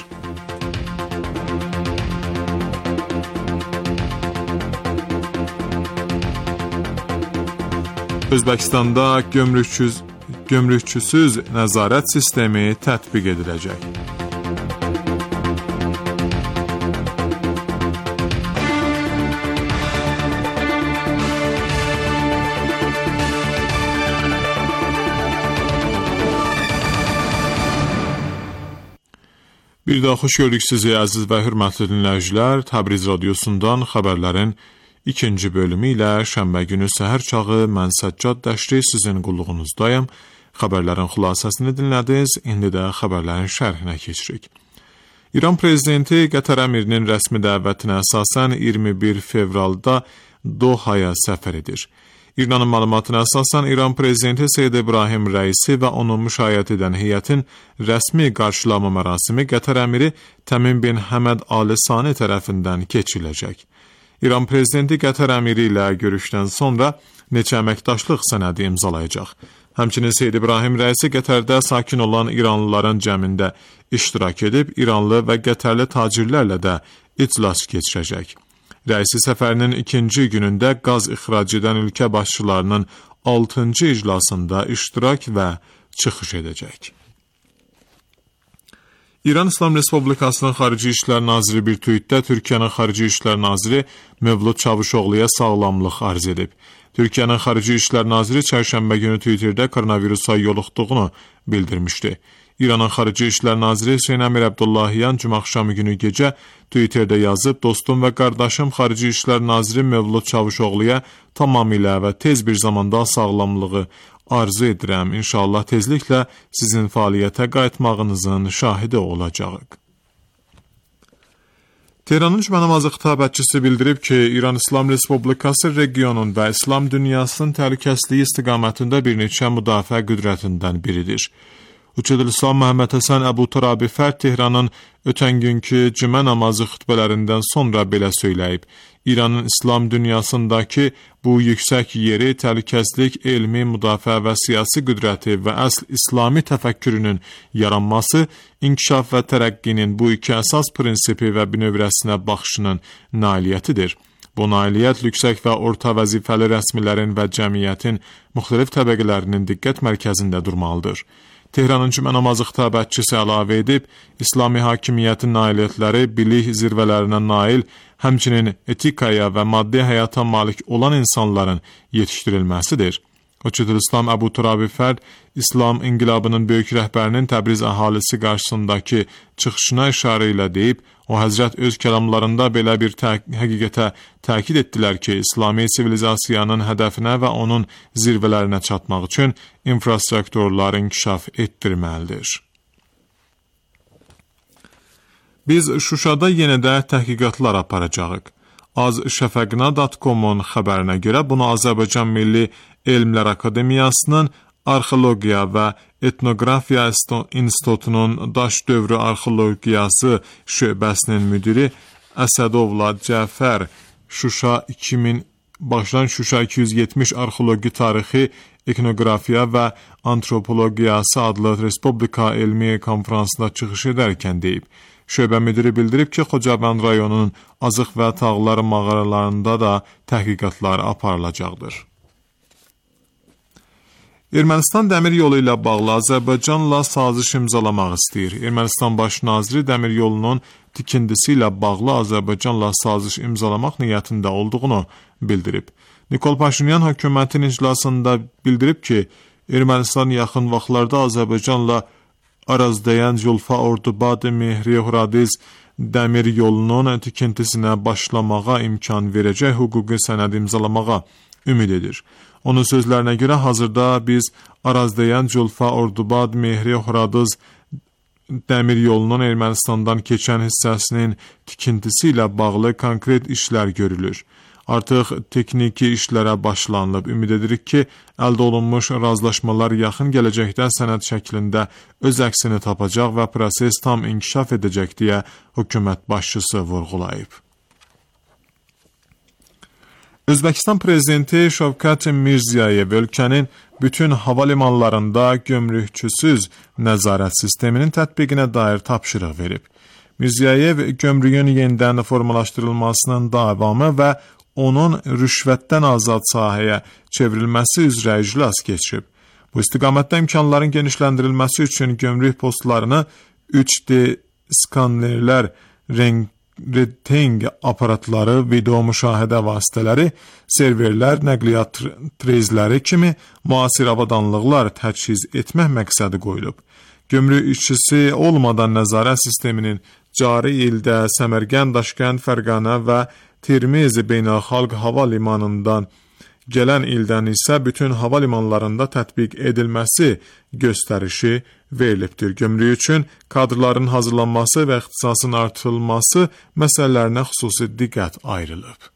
Özbəkistanda gömrükçüz, gömrükçüsüz nəzarət sistemi tətbiq ediləcək. Bir daha xoş gördük sizi əziz və hörmətli dinləyicilər. Təbriz radiosundan xəbərlərin İkinci bölümü ilə şənbə günü səhər çağı mən Səccad Dəşri sizin qulluğunuzdayım. Xəbərlərin xülasəsini dinlədiniz, indi də xəbərlərin şərhinə keçirik. İran prezidenti Qətər əmirinin rəsmi dəvətinə əsasən iyirmi bir fevralda Dohaya səfər edir. İranın məlumatına əsasən İran prezidenti Seyyid İbrahim Rəisi və onu müşayiət edən heyətin rəsmi qarşılama mərasimi Qətər əmiri Təmim bin Həməd Al Sani tərəfindən keçiriləcək. İran prezidenti Qətər əmiri ilə görüşdən sonra neçə əməkdaşlıq sənədi imzalayacaq. Həmçinin Seyyid İbrahim Rəisi Qətərdə sakin olan İranlıların cəmində iştirak edib, İranlı və Qətərli tacirlərlə də iclas keçirəcək. Rəisi səfərinin ikinci günündə qaz ixrac edən ölkə başçılarının altıncı iclasında iştirak və çıxış edəcək. İran İslam Respublikasının Xarici İşlər Naziri bir tweetdə Türkiyənin Xarici İşlər Naziri Mevlud Çavuşoğluya sağlamlıq arz edib. Türkiyənin Xarici İşlər Naziri çərşənbə günü Twitterdə koronavirusa yoluxduğunu bildirmişdi. İranın Xarici İşlər Naziri Hüseyn Əmir Əbdullahyan cümə axşamı günü gecə Twitterdə yazıb, dostum və qardaşım Xarici İşlər Naziri Mevlud Çavuşoğluya tamamilə və tez bir zamanda sağlamlığı arzu edirəm. İnşallah tezliklə sizin fəaliyyətə qayıtmağınızın şahidi olacağıq. Tehranın Cümə namazı xitabətçisi bildirib ki, İran İslam Respublikası regionun və İslam dünyasının təhlükəsizliyi istiqamətində bir neçə müdafiə qüdrətindən biridir. Uçedülislam Məhəmməd Həsən Əbu Turabi Fərd Tehranın ötən günkü cümə namazı xütbələrindən sonra belə söyləyib. İranın İslam dünyasındakı bu yüksək yeri təhlükəsizlik, elmi, müdafiə və siyasi qüdrəti və əsl İslami təfəkkürünün yaranması, inkişaf və tərəqqinin bu iki əsas prinsipi və bünövrəsinə baxışının nailiyyətidir. Bu nailiyyət yüksək və orta vəzifəli rəsmilərin və cəmiyyətin müxtəlif təbəqələrinin diqqət mərkəzində durmalıdır. Tehranın cümə namazı xitabətçisi əlavə edib, İslami hakimiyyətin nailiyyətləri bilik zirvələrinə nail, həmçinin etikaya və maddi həyata malik olan insanların yetişdirilməsidir. Hoçetülislam Əbu Turabi Fərd, İslam inqilabının böyük rəhbərinin Təbriz əhalisi qarşısındakı çıxışına işarə ilə deyib, o Həzrət öz kəlamlarında belə bir tə həqiqətə təkid etdilər ki, İslami sivilizasiyanın hədəfinə və onun zirvələrinə çatmaq üçün infrastrukturlar inkişaf etdirməlidir. Biz Şuşada yenə də təhqiqatlar aparacağıq. Az Şəfəqna nöqtə com-un xəbərinə görə bunu Azərbaycan Milli Elmlər Akademiyasının Arxeologiya və Etnografiya İnstitutunun Daş dövrü arxeologiyası şöbəsinin müdiri Əsədovla Cəfər Şuşa iki min başdan Şuşa iki yüz yetmiş arxeoloji tarixi, etnografiya və antropologiyası adlı Respublika elmi konferansında çıxış edərkən deyib. Şöbə müdiri bildirib ki, Xocavənd rayonunun Azıq və Tağlar mağaralarında da təhqiqatlar aparılacaqdır. Ermənistan dəmir yolu ilə bağlı Azərbaycanla saziş imzalamaq istəyir. Ermənistan baş naziri dəmir yolunun tikintisi ilə bağlı Azərbaycanla saziş imzalamaq niyyətində olduğunu bildirib. Nikol Paşinyan hökumətin iclasında bildirib ki, Ermənistan yaxın vaxtlarda Azərbaycanla Arazdayan Zulfa Ordubad Mehri Horadiz dəmir yolunun tikintisinə başlamağa imkan verəcək hüquqi sənəd imzalamağa ümid edir. Onun sözlərinə görə hazırda biz Arazdayan Zulfa Ordubad Mehri Horadiz dəmir yolunun Ermənistandan keçən hissəsinin tikintisi ilə bağlı konkret işlər görülür. Artıq texniki işlərə başlanılıb. Ümid edirik ki, əldə olunmuş razılaşmalar yaxın gələcəkdə sənəd şəklində öz əksini tapacaq və proses tam inkişaf edəcək deyə hökumət başçısı vurğulayıb. Özbəkistan prezidenti Şövkət Mirziyoyev ölkənin bütün hava limanlarında gömrükçüsüz nəzarət sisteminin tətbiqinə dair tapşırıq verib. Mirziyoyev gömrüyün yenidən formalaşdırılmasının davamı və onun rüşvətdən azad sahəyə çevrilməsi üzrə iclas keçirib. Bu istiqamətdə imkanların genişləndirilməsi üçün gömrük postlarını üç D skanerlər, renting aparatları, video müşahidə vasitələri, serverlər, nəqliyyat trezləri kimi müasir avadanlıqlar təchiz etmək məqsədi qoyulub. Gömrük işçisi olmadan nəzarət sisteminin cari ildə Səmərqənd, Daşkənd, Fərqana və Tirmiz beynəlxalq hava limanından gələn ildən isə bütün hava limanlarında tətbiq edilməsi göstərişi verilibdir. Gömrük üçün kadrların hazırlanması və ixtisasın artırılması məsələlərinə xüsusi diqqət ayrılıb.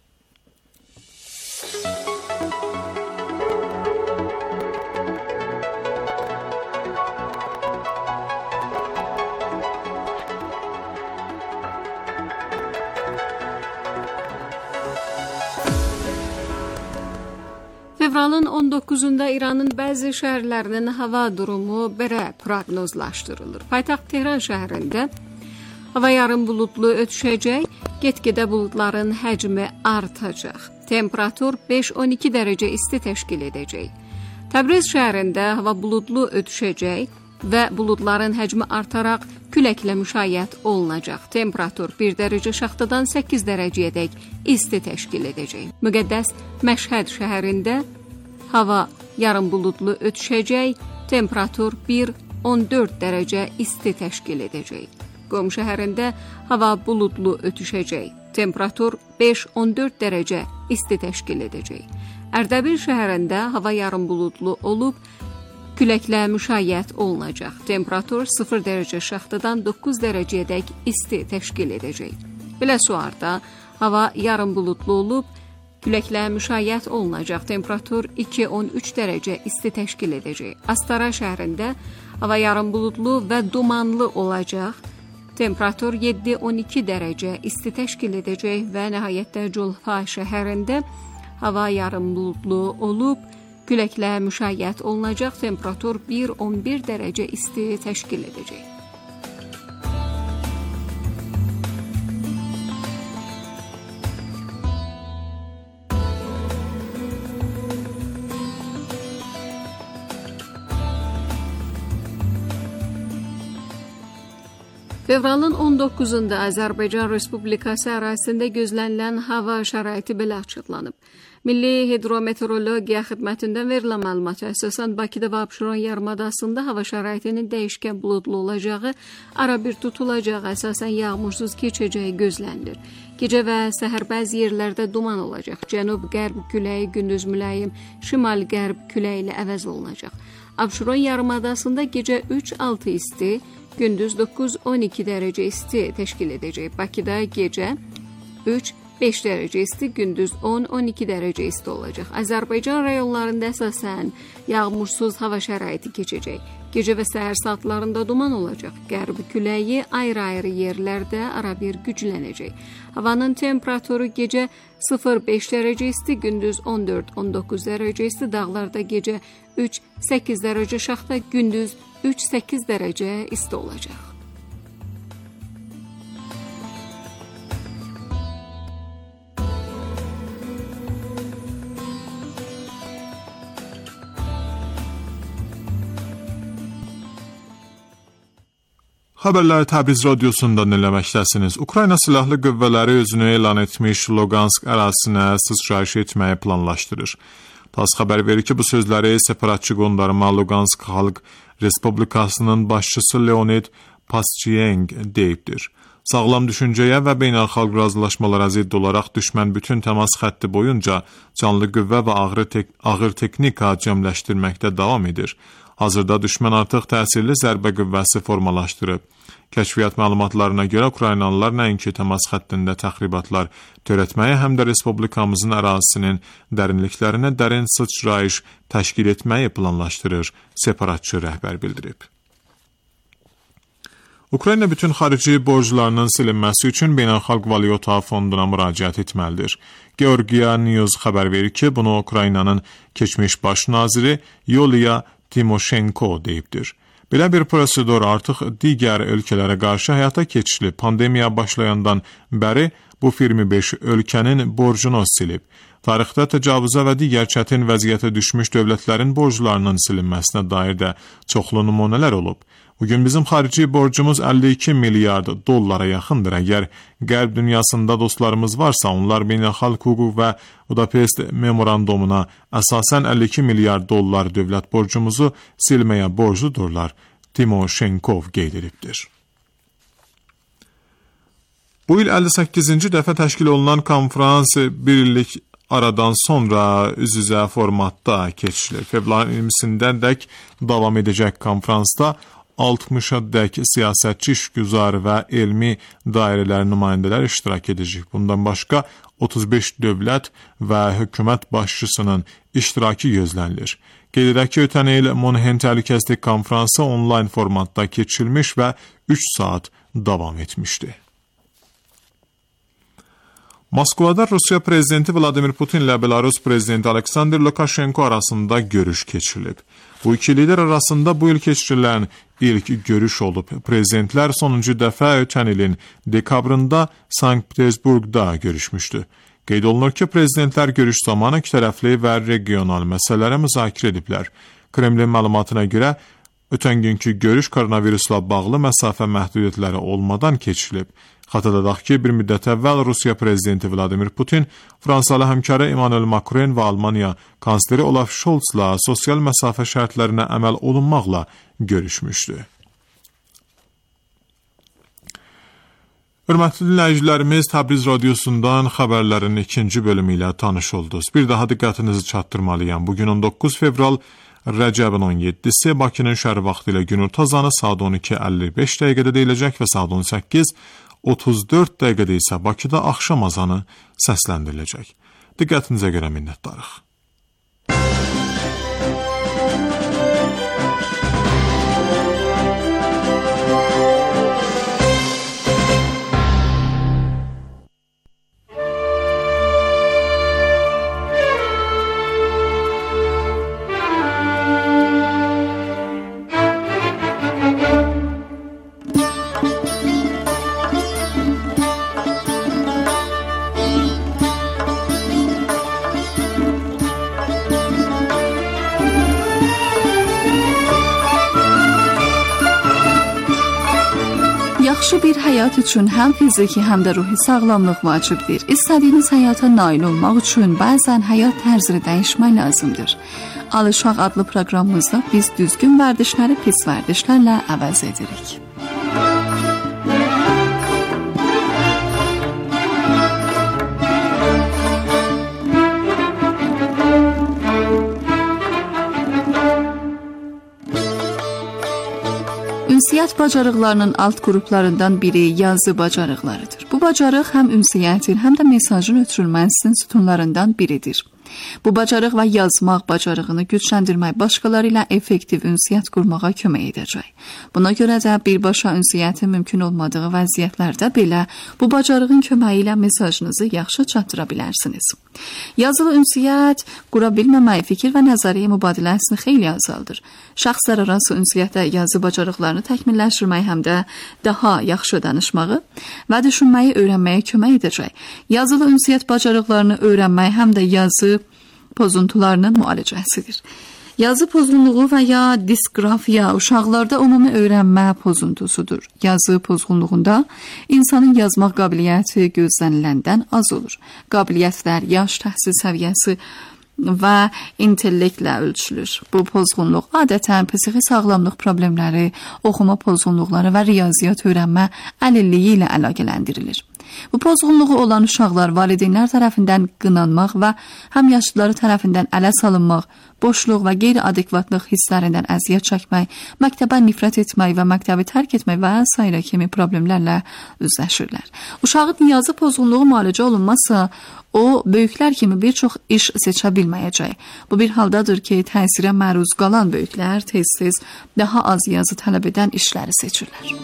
Fevralın on doqquzunda İranın bəzi şəhərlərinin hava durumu belə proqnozlaşdırılır. Paytaxt Tehran şəhərində hava yarım buludlu ötüşəcək, get-gedə buludların həcmi artacaq. Temperatur beş on iki dərəcə isti təşkil edəcək. Təbriz şəhərində hava buludlu ötüşəcək və buludların həcmi artaraq küləklə müşayiət olunacaq. Temperatur bir dərəcə şaxtadan səkkiz dərəcəyədək isti təşkil edəcək. Müqəddəs Məşhəd şəhərində hava yarım buludlu ötüşəcək, temperatur bir on dörd dərəcə isti təşkil edəcək. Qom şəhərində hava buludlu ötüşəcək, temperatur beş on dörd dərəcə isti təşkil edəcək. Ərdəbil şəhərində hava yarım buludlu olub, küləklə müşayiət olunacaq. Temperatur sıfır dərəcə şaxtadan doqquz dərəcəyədək isti təşkil edəcək. Biləsuarda hava yarım buludlu olub, küləklə müşayiət olunacaq. Temperatur iki on üç dərəcə isti təşkil edəcək. Astara şəhərində hava yarım buludlu və dumanlı olacaq. Temperatur yeddi on iki dərəcə isti təşkil edəcək və nəhayətdə Culfa şəhərində hava yarım buludlu olub, küləklə müşayiət olunacaq. Temperatur bir on bir dərəcə isti təşkil edəcək. Fevralın on doqquzunda Azərbaycan Respublikası ərazisində gözlənilən hava şəraiti belə açıqlanıb. Milli Hidrometeorologiya Xidmətindən verilən məlumata əsasən Bakıda və Abşeron yarımadasında hava şəraitinin dəyişkən buludlu olacağı, arabir tutulacağı, əsasən yağmursuz keçəcəyi gözlənilir. Gecə və səhər bəzi yerlərdə duman olacaq. Cənub-qərb küləyi gündüz mülayim, şimal-qərb küləyi ilə əvəz olunacaq. Abşeron yarımadasında gecə üç altı isti, gündüz doqquz on iki dərəcə isti təşkil edəcək. Bakıda gecə üç beş dərəcə isti, gündüz on on iki dərəcə isti olacaq. Azərbaycan rayonlarında əsasən yağmursuz hava şəraiti keçəcək. Gecə və səhər saatlarında duman olacaq. Qərb küləyi ayrı-ayrı yerlərdə arabir güclənəcək. Havanın temperaturu gecə sıfır beş dərəcə isti, gündüz on dörd on doqquz dərəcə isti, dağlarda gecə üç səkkiz dərəcə şaxta, gündüz üç səkkiz dərəcə isti olacaq. Xəbərləri Təbriz radiosunda dinləməkdəsiniz. Ukrayna silahlı qüvvələri özünü elan etmiş Luqansk ərazisinə sıçrayış etməyi planlaşdırır. TASS xəbər verir ki, bu sözləri separatçı qondarma Luqansk Xalq Respublikasının başçısı Leonid Paschenk deyibdir. Sağlam düşüncəyə və beynəlxalq razılaşmalara zidd olaraq düşmən bütün təmas xətti boyunca canlı qüvvə və ağır, tek ağır texnika cəmləşdirməkdə davam edir. Hazırda düşmən artıq təsirli zərbə qüvvəsi formalaşdırıb. Kəşfiyyat məlumatlarına görə Ukraynalılar nəinki təmas xəttində təxribatlar törətməyə, həm də Respublikamızın ərazisinin dərinliklərinə dərin sıçrayış təşkil etməyi planlaşdırır, separatçı rəhbər bildirib. Ukrayna bütün xarici borclarının silinməsi üçün Beynəlxalq Valyuta Fonduna müraciət etməlidir. Georgia News xəbər verir ki, bunu Ukraynanın keçmiş baş naziri Yuliya Timoshenko deyibdir. Belə bir prosedur artıq digər ölkələrə qarşı həyata keçirilib. Pandemiya başlayandan bəri bu iyirmi beş ölkənin borcunu silib. Tarixdə təcavüzə və digər çətin vəziyyətə düşmüş dövlətlərin borclarının silinməsinə dair də çoxlu nümunələr olub. Bugün bizim xarici borcumuz əlli iki milyard dollara yaxındır. Əgər qərb dünyasında dostlarımız varsa, onlar beynəlxalq hüquq və Budapest memorandumuna əsasən əlli iki milyard dollar dövlət borcumuzu silməyə borcludurlar. Timoshenkov qeyd edibdir. Bu il əlli səkkizinci dəfə təşkil olunan konferans bir illik aradan sonra üz-üzə formatda keçirilir. Fevralın iyirmisində dək davam edəcək konferansda altmışa dək siyasətçi, işgüzar və elmi dairələr nümayəndələr iştirak edəcək. Bundan başqa otuz beş dövlət və hökumət başçısının iştirakı gözlənilir. Qeyd edək ki, ötən il Monhen Təhlükəsizlik konferansı onlayn formatda keçirilmiş və üç saat davam etmişdi. Moskvada Rusiya prezidenti Vladimir Putin ilə Belarus prezidenti Aleksandr Lukashenko arasında görüş keçirilib. Bu iki lider arasında bu il keçirilən ilk görüş olub. Prezidentlər sonuncu dəfə ötən ilin dekabrında Sankt-Peterburgda görüşmüşdü. Qeyd olunur ki, prezidentlər görüş zamanı ikitərəfli və regional məsələləri müzakirə ediblər. Kremlin məlumatına görə ötən günkü görüş koronavirusla bağlı məsafə məhdudiyyətləri olmadan keçirilib. Xatırladaq ki, bir müddət əvvəl Rusiya prezidenti Vladimir Putin, Fransalı həmkarı Emmanuel Macron və Almaniya kansleri Olaf Scholzla sosial məsafə şərtlərinə əməl olunmaqla görüşmüşdü. Hörmətli dinləyicilərimiz, Təbriz radiosundan xəbərlərin ikinci bölümü ilə tanış oldunuz. Bir daha diqqətinizi çatdırmalıyam. Bugün on doqquz fevral Rəcəbin on yeddisi Bakının şəhər vaxtı ilə günorta azanı saat on iki əlli beş dəqiqədə deyiləcək və saat on səkkiz otuz dörd dəqiqədə isə Bakıda axşam azanı səsləndiriləcək. Diqqətinizə görə minnətdarıq. Yaxşı bir həyat üçün həm fiziki, həm də ruhi sağlamlıq vacibdir. İstədiyiniz həyata nail olmaq üçün bəzən həyat tərzini dəyişmək lazımdır. Alışaq adlı proqramımızda biz düzgün vərdişləri pis vərdişlərlə əvəz edirik. Ünsiyyət bacarıqlarının alt qruplarından biri yazı bacarıqlarıdır. Bu bacarıq həm ünsiyyətin, həm də mesajın ötürülməsinin sütunlarından biridir. Bu bacarıq və yazmaq bacarığını gücləndirmək başqaları ilə effektiv ünsiyyət qurmağa kömək edəcək. Buna görə də birbaşa ünsiyyətin mümkün olmadığı vəziyyətlərdə belə bu bacarığın köməyi ilə mesajınızı yaxşı çatdıra bilərsiniz. Yazılı ünsiyyət qura bilməmək fikir və nəzəriyyə mübadiləsini xeyli azaldır. Şəxslər arası ünsiyyətdə yazı bacarıqlarını təkmilləşdirmək həm də daha yaxşı danışmağı və düşünməyi öyrənməyə kömək edəcək. Yazılı ünsiyyət bacarıqlarını öyrənmək həm də yazı pozuntularının müalicəsidir. Yazı pozğunluğu və ya disqrafiya uşaqlarda ümumi öyrənmə pozuntusudur. Yazı pozğunluğunda insanın yazmaq qabiliyyəti gözləniləndən az olur. Qabiliyyətlər yaş, təhsil səviyyəsi və intellektlə ölçülür. Bu pozğunluq adətən psixi sağlamlıq problemləri, oxuma pozğunluqları və riyaziyyat öyrənmə əlilliyi ilə əlaqələndirilir. Bu pozğunluğu olan uşaqlar valideynlər tərəfindən qınanmaq və həmyaşıdları tərəfindən ələ salınmaq, boşluq və qeyri-adekvatlıq hisslərindən əziyyət çəkmək, məktəbə nifrət etmək və məktəbi tərk etmək və s. kimi problemlərlə üzləşirlər. Uşağın yazı pozğunluğu müalicə olunmazsa, o, böyüklər kimi bir çox iş seçə bilməyəcək. Bu bir haldadır ki, təsirə məruz qalan böyüklər tez-tez daha az yazı tələb edən işləri seçirlər.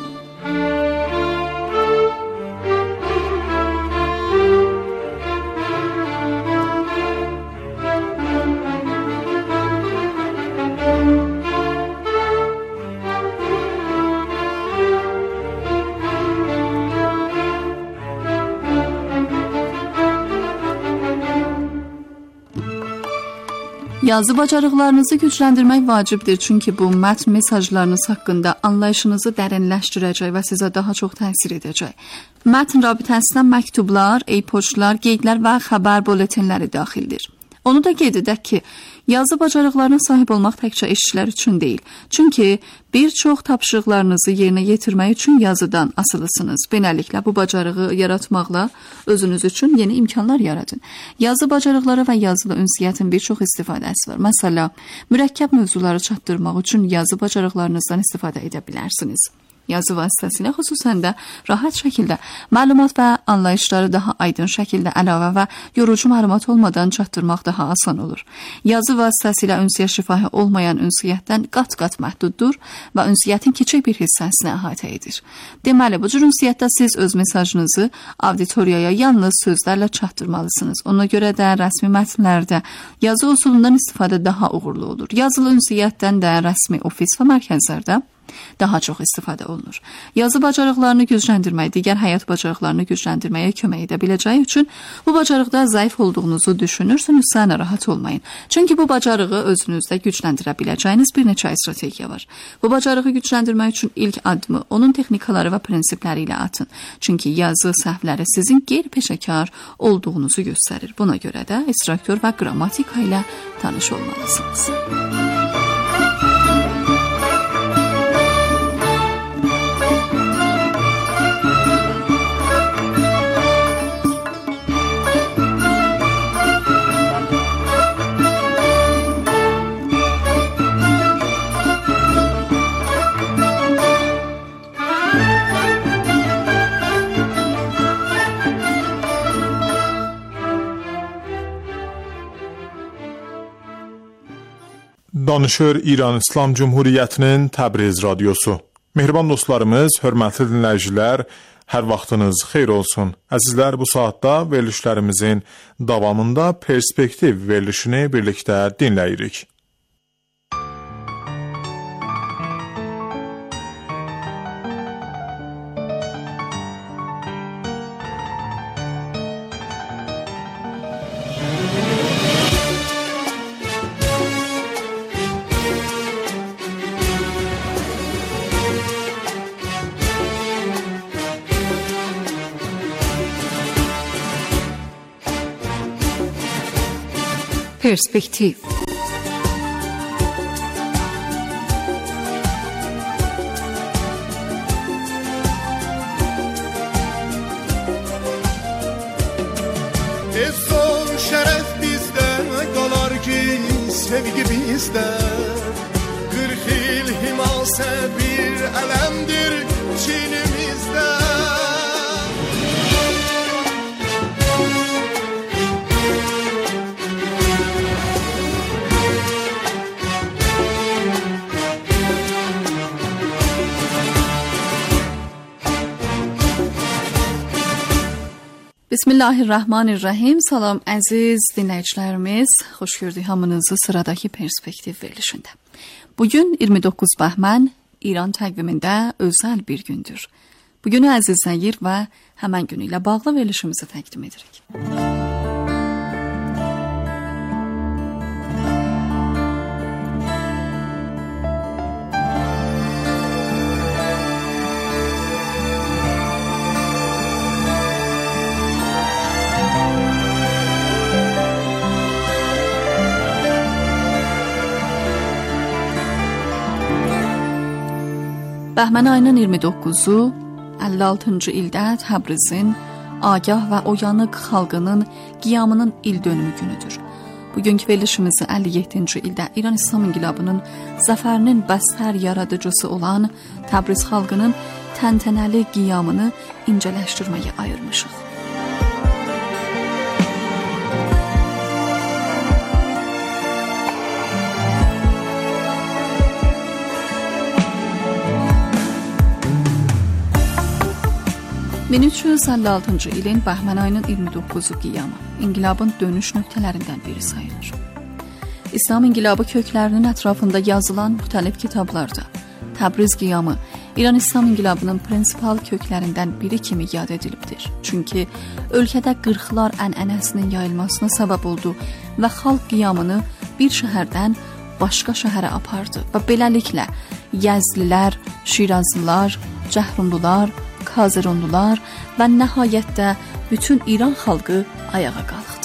Yazı bacarıqlarınızı gücləndirmək vacibdir, çünki bu mətn mesajlarınız haqqında anlayışınızı dərinləşdirəcək və sizə daha çox təsir edəcək. Mətn rabitəsindən məktublar, e-poçtlar, qeydlər və xəbər bulletinləri daxildir. Onu da qeyd edək ki, yazı bacarıqlarına sahib olmaq təkcə işçilər üçün deyil. Çünki bir çox tapşırıqlarınızı yerinə yetirmək üçün yazıdan asılısınız. Beləliklə, bu bacarığı yaratmaqla özünüz üçün yeni imkanlar yaradın. Yazı bacarıqları və yazılı ünsiyyətin bir çox istifadəsi var. Məsələn, mürəkkəb mövzuları çatdırmaq üçün yazı bacarıqlarınızdan istifadə edə bilərsiniz. Yazı vasitəsilə xüsusən də rahat şəkildə məlumat və anlayışları daha aydın şəkildə əlavə və yorucu məlumat olmadan çatdırmaq daha asan olur. Yazı vasitəsilə ünsiyyət şifahi olmayan ünsiyyətdən qat-qat məhduddur və ünsiyyətin kiçik bir hissəsini əhatə edir. Deməli, bu cür ünsiyyətdə siz öz mesajınızı auditoriyaya yalnız sözlərlə çatdırmalısınız. Ona görə də rəsmi mətnlərdə yazı üsulundan istifadə daha uğurlu olur. Yazılı ünsiyyətdən də rəsmi ofis və mərkəzlərdə daha çox istifadə olunur. Yazı bacarıqlarını gücləndirmək, digər həyat bacarıqlarını gücləndirməyə kömək edə biləcəyi üçün bu bacarıqda zəif olduğunuzu düşünürsünüzsə narahat olmayın. Çünki bu bacarığı özünüzdə gücləndirə biləcəyiniz bir neçə strategiya var. Bu bacarığı gücləndirmək üçün ilk addımı onun texnikaları və prinsipləri ilə atın. Çünki yazı səhvləri sizin qeyri-peşəkar olduğunuzu göstərir. Buna görə də instruktor və qrammatika ilə tanış olmalısınız. Danışır İran İslam Cumhuriyyətinin Təbriz radiosu. Mehriban dostlarımız, hörmətli dinləyicilər, hər vaxtınız xeyir olsun. Əzizlər, bu saatda verilişlərimizin davamında perspektiv verilişini birlikdə dinləyirik. Perspektiv. İzzor şərəf bizdə qalar ki, sevgi bizdə. Qırx il himasə bir ələmdir çinimizdə. Bismillahirrahmanirrahim. Salam əziz dinləyicilərimiz. Xoş gördük hamınızı sıradakı perspektiv verilişində. Bugün iyirmi doqquz Bəhmən İran təqvimində özəl bir gündür. Bugünü əzizləyir və həmən günü ilə bağlı verilişimizi təqdim edirik. Bəhmən ayının iyirmi doqquzu əlli altıncı ildə Təbrizin agah və oyanıq xalqının qiyamının il dönümü günüdür. Bugünkü verilişimizi əlli yeddinci ildə İran İslam İnqilabının zəfərinin bəstər yaradıcısı olan Təbriz xalqının təntənəli qiyamını incələşdirməyə ayırmışıq. min üç yüz əlli altıncı ilin Bəhmən ayının iyirmi doqquzu qiyamı inqilabın dönüş nöqtələrindən biri sayılır. İslam inqilabı köklərinin ətrafında yazılan müxtəlif kitablarda Təbriz qiyamı İran İslam inqilabının prinsipal köklərindən biri kimi yad edilibdir. Çünki ölkədə qırxlar ənənəsinin yayılmasına səbəb oldu və xalq qiyamını bir şəhərdən başqa şəhərə apardı və beləliklə Yəzlilər, Şirazlılar, Cəhrumlular, Kazirunlular və nəhayətdə bütün İran xalqı ayağa qalxdı.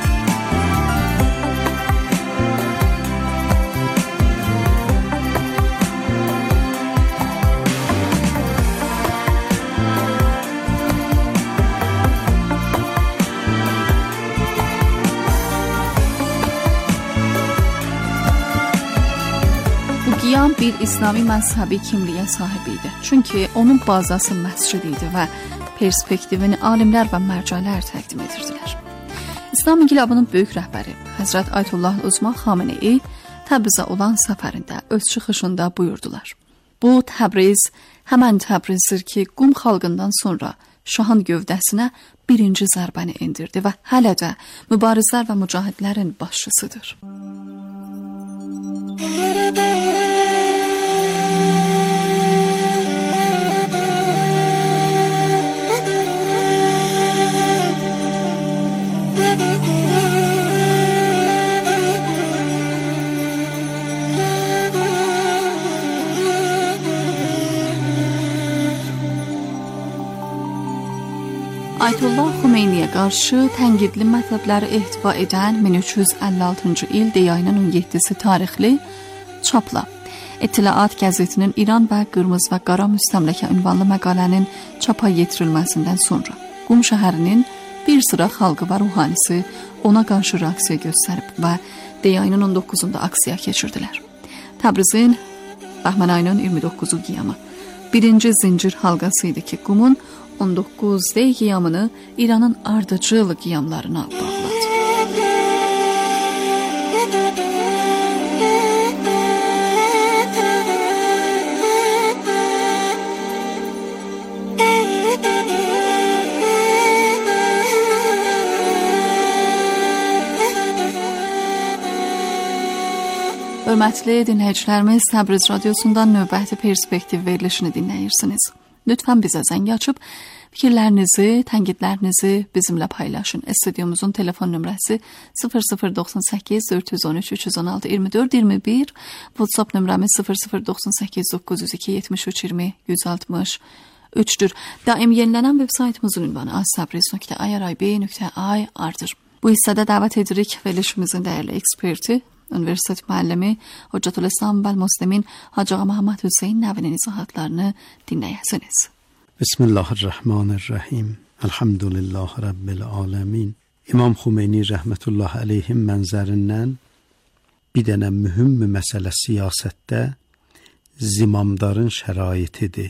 Qiyam bir İslami məzhəbi kimliyə sahib idi. Çünki onun bazası məscid idi və perspektivini alimlər və mərcələr təqdim edirdilər. İslam inqilabının böyük rəhbəri Həzrət Ayətullah Uzma Xamenei Təbrizə olan səfərində öz çıxışında buyurdular. Bu Təbriz həmən Təbrizdir ki, Qum xalqından sonra şahın gövdəsinə birinci zərbəni endirdi və hələ də mübarizlər və mücahidlərin başçısıdır. Ayətullah Xomeyniyə qarşı tənqidli mətləbləri ehtiva edən min üç yüz əlli altıncı il deyayının on yeddisi tarixli çapla İttilaat qəzetinin İran və Qırmızı və Qara müstəmləkə ünvanlı məqalənin çapa yetirilməsindən sonra Qum şəhərinin bir sıra xalqı və ruhanisi ona qarşı reaksiya göstərib və deyayının on doqquzunda aksiya keçirdilər. Təbrizin Bəhmən ayının iyirmi doqquzu qiyamı birinci zincir halqası idi ki, Qumun on doqquz dey qiyamını İranın ardıcıl qiyamlarına bağladı. Hörmətli dinləyicilərimiz, Təbriz radiosundan növbəti perspektiv verilişini dinləyirsiniz. Lütfən bizə zəng açıb fikirlərinizi, tənqidlərinizi bizimlə paylaşın. Studiyomuzun telefon nömrəsi sıfır sıfır doxsan səkkiz dörd yüz on üç üç yüz on altı iyirmi dörd iyirmi bir, WhatsApp nömrəmiz sıfır sıfır doxsan səkkiz doqquz yüz iki yetmiş üç iyirmi yüz altmış üçdür. Daim yenilənən veb saytımızın ünvanı aztabriz nöqtə irib nöqtə i r-dır. Bu hissədə dəvət edirik verilişimizin dəyərli eksperti, Universitet müəllimi Hoccatul İslam və Müslimin Hacı Ağa Məhəmməd Hüseyn Nəvinin izahatlarını dinləyəsiniz. Bismillahirrahmanirrahim. Elhamdülillahi Rabbil alemin. İmam Xomeyni rəhmətullah əleyhim mənzərindən bir dənə mühüm məsələ siyasətdə zimamdarın şəraitidir.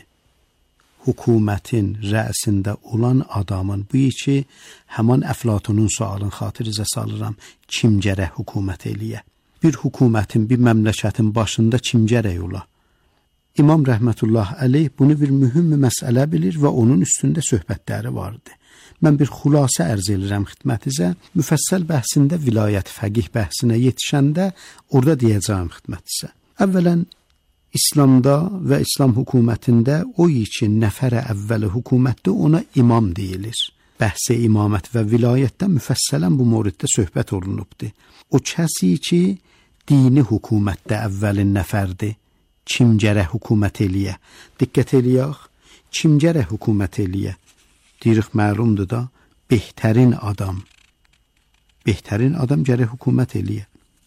Hukumətin rəisində olan adamın, bu iki həman Əflatunun sualın xatirizə salıram, kim gərək hukumət eləyə? Bir hukumətin, bir məmləkətin başında kim gərək ola? İmam rəhmətullah əleyh bunu bir mühüm məsələ bilir və onun üstündə söhbətləri vardı. Mən bir xülasə ərz edirəm xidmətinizə, müfəssəl bəhsində vilayət fəqih bəhsinə yetişəndə orada deyəcəyim xidmətinizə. Əvvələn İslamda və İslam hökumətində o için nəfərə əvvəli hökumətdə ona imam deyilir. Bəhsə imamət və vilayətdə müfəssələn bu moriddə söhbət olunubdur. O kəsi ki, dini hökumətdə əvvəlin nəfərdir. Kim gərək hökumət eləyə? Diqqət eləyək, kim gərək hökumət eləyə? Deyirik, məlumdur da, behtərin adam. Behtərin adam gərək hökumət eləyə.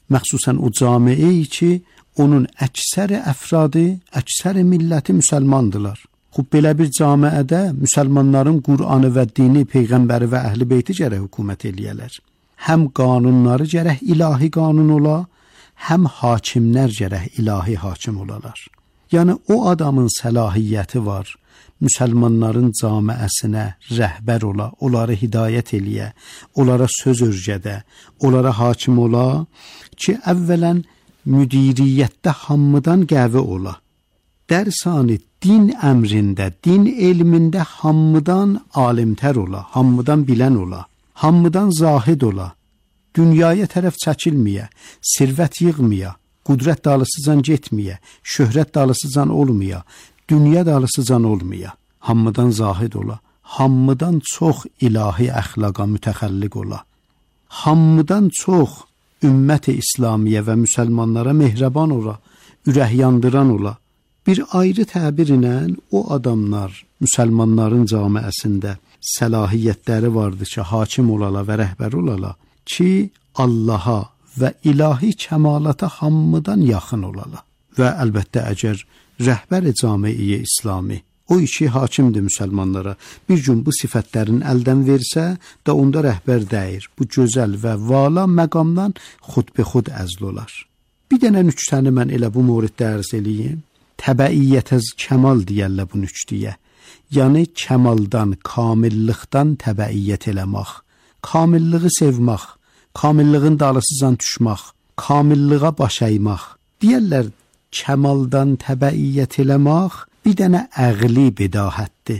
məxsusən o camiəyi ki, onun əksər əfradı, əksər milləti müsəlmandılar. Xub belə bir camiədə müsəlmanların Qur'anı və dini, peyğəmbəri və əhl-i beyti gərək hökumət eləyələr. Həm qanunları gərək ilahi qanun ola, həm hakimlər gərək ilahi hakim olalar. Yəni o adamın səlahiyyəti var, müsəlmanların camiəsinə rəhbər ola, onları hidayət eləyə, onlara söz örgədə, onlara hakim ola ki, əvvələn müdiriyyətdə hamıdan qəvi ola. Dərsani din əmrində, din elmində hamıdan alimtər ola, hamıdan bilən ola, hamıdan zahid ola, dünyaya tərəf çəkilməyə, sirvət yığmaya, qudrət dalısıcan getməyə, şöhrət dalısıcan olmaya, dünya dalısıcan olmaya, hamıdan zahid ola, hamıdan çox ilahi əxlaqa mütəxəlliq ola, hamıdan çox ümmət-i İslamiyyə və müsəlmanlara mehriban ola, ürək yandıran ola. Bir ayrı təbir ilə o adamlar müsəlmanların camiəsində səlahiyyətləri vardır ki, hakim olala və rəhbər olala ki, Allaha və ilahi kəmalata hamıdan yaxın olala. Və əlbəttə əgər rəhbər-i camiə İslami, o işi hakimdir müsəlmanlara, bir gün bu sifətlərin əldən versə, da onda rəhbər deyir. Bu gözəl və vala məqamdan xud-be-xud əzl olar. Bir dənə nüktəni mən elə bu moriddə ərz eləyim. Təbəiyyət-əz kəmal deyərlər bu nüktəyə. Yəni kəmaldan, kamillikdən təbəiyyət eləmək, kamilliği sevmək, kamilliğin dalısıcan düşmək, kamilliğə baş əymək. Deyərlər kəmaldan təbəiyyət eləmək bir dənə əqli bidahətdir.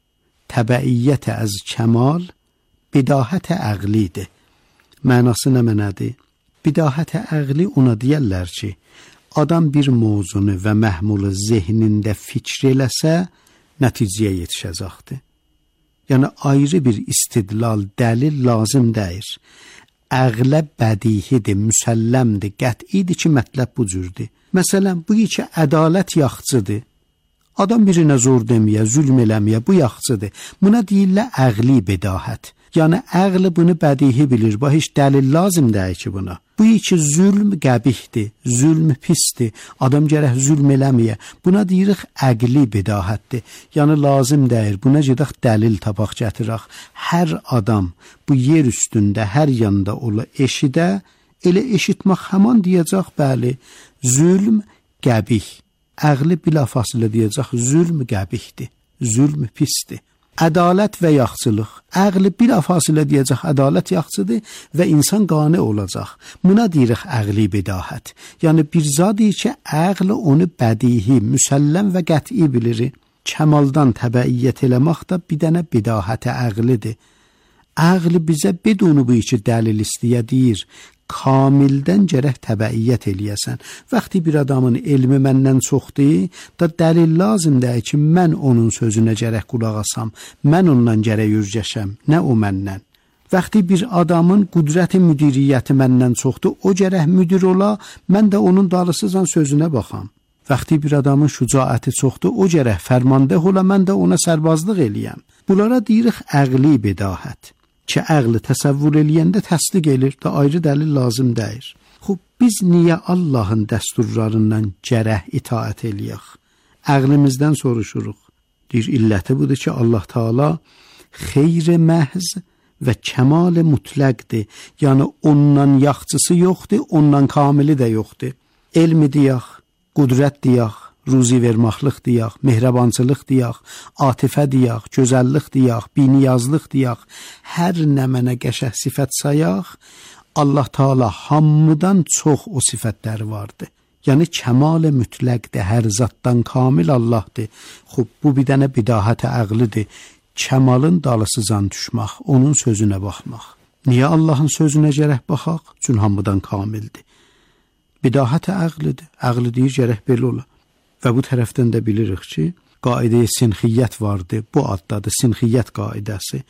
Təbəiyyət əz kəmal bidahət əqlidir. Mənası nə mənədir? Bidahət əqli ona deyərlər ki, adam bir mövzunu və məhmulu zehnində fikr eləsə, nəticəyə yetişəcəkdir. Yəni, ayrı bir istidlal, dəlil lazım deyir. Əqlə bədihidir, müsəlləmdir, qət'idir ki, mətləb bu cürdür. Məsələn, bu ki, ədalət yaxçıdır. Adam birinə zor deməyə, zülm eləməyə, bu yaxçıdır. Buna deyirlər əqli bidahət. Yəni, əqli bunu bədihi bilir, bu heç dəlil lazım deyir ki, buna. Bu ki, zülm qəbihdir, zülm pisdir, adam gərək zülm eləməyə. Buna deyirik, əqli bidahətdir. Yəni, lazım deyir, buna gedək dəlil tapaq gətirək. Hər adam bu yer üstündə, hər yanda ola eşidə, elə eşitmək həman deyəcək, bəli, zülm qəbih. Əqli bilafasılə deyəcək, zülm qəbihdir, zülm pisdir. Ədalət və yaxçılıq. Əqli bilafasilə deyəcək, ədalət yaxçıdır və insan qane olacaq. Buna deyirik əqli bidahət. Yəni bir zadır ki, əqli onu bədihi, müsəlləm və qət'i bilir. Kəmaldan təbəiyyət eləmək də bir dənə bidahət əqlidir. Əqli bizə bedunu bu işi dəlil istəyə deyir. Kamildən gərək təbəiyyət eləyəsən. Vaxtı bir adamın elmi məndən çoxdur, da dəlil lazımdır ki, mən onun sözünə gərək qulaq asam, mən ondan gərək ürgəşəm, nə o məndən. Vaxtı bir adamın qudrəti müdiriyyəti məndən çoxdur, o gərək müdir ola, mən də onun dalısızan sözünə baxam. Vaxtı bir adamın şücaəti çoxdur, o gərək fərmandeh ola, mən də ona sərbazlıq eləyəm. Bunlara deyirik əqli bidahət. Ki, əqli təsəvvür eləyəndə təsdiq elir, da ayrı dəlil lazım deyir. Xub, biz niyə Allahın dəsturlarından gərək itaət eləyək? Əqlimizdən soruşuruq. Deyir, illəti budur ki, Allah Taala xeyr-i məhz və kəmal-i mütləqdir. Yəni, ondan yaxçısı yoxdur, ondan kamili də yoxdur. Elmi deyək, qudrət deyək, ruzi vermaqlıq deyək, mehribançılıq deyək, atifə deyək, gözəllik deyək, biniyazlıq deyək, hər nə mənə qəşəh sifət sayaq, Allah Taala hamıdan çox o sifətləri vardır. Yəni kəmal-i mütləqdir, hər zatdan kamil Allahdır. Xub, bu bir dənə bidahət əqlidir. Kəmalın dalısızan düşmək, onun sözünə baxmaq. Niyə Allahın sözünə gərək baxaq? Çünki hamıdan kamildir. Bidahət əqlidir. Əqli deyir gərək belə ola. Və bu tərəfdən də bilirik ki, qaidə-i sinxiyyət vardır, bu addadır, sinxiyyət qaidəsi.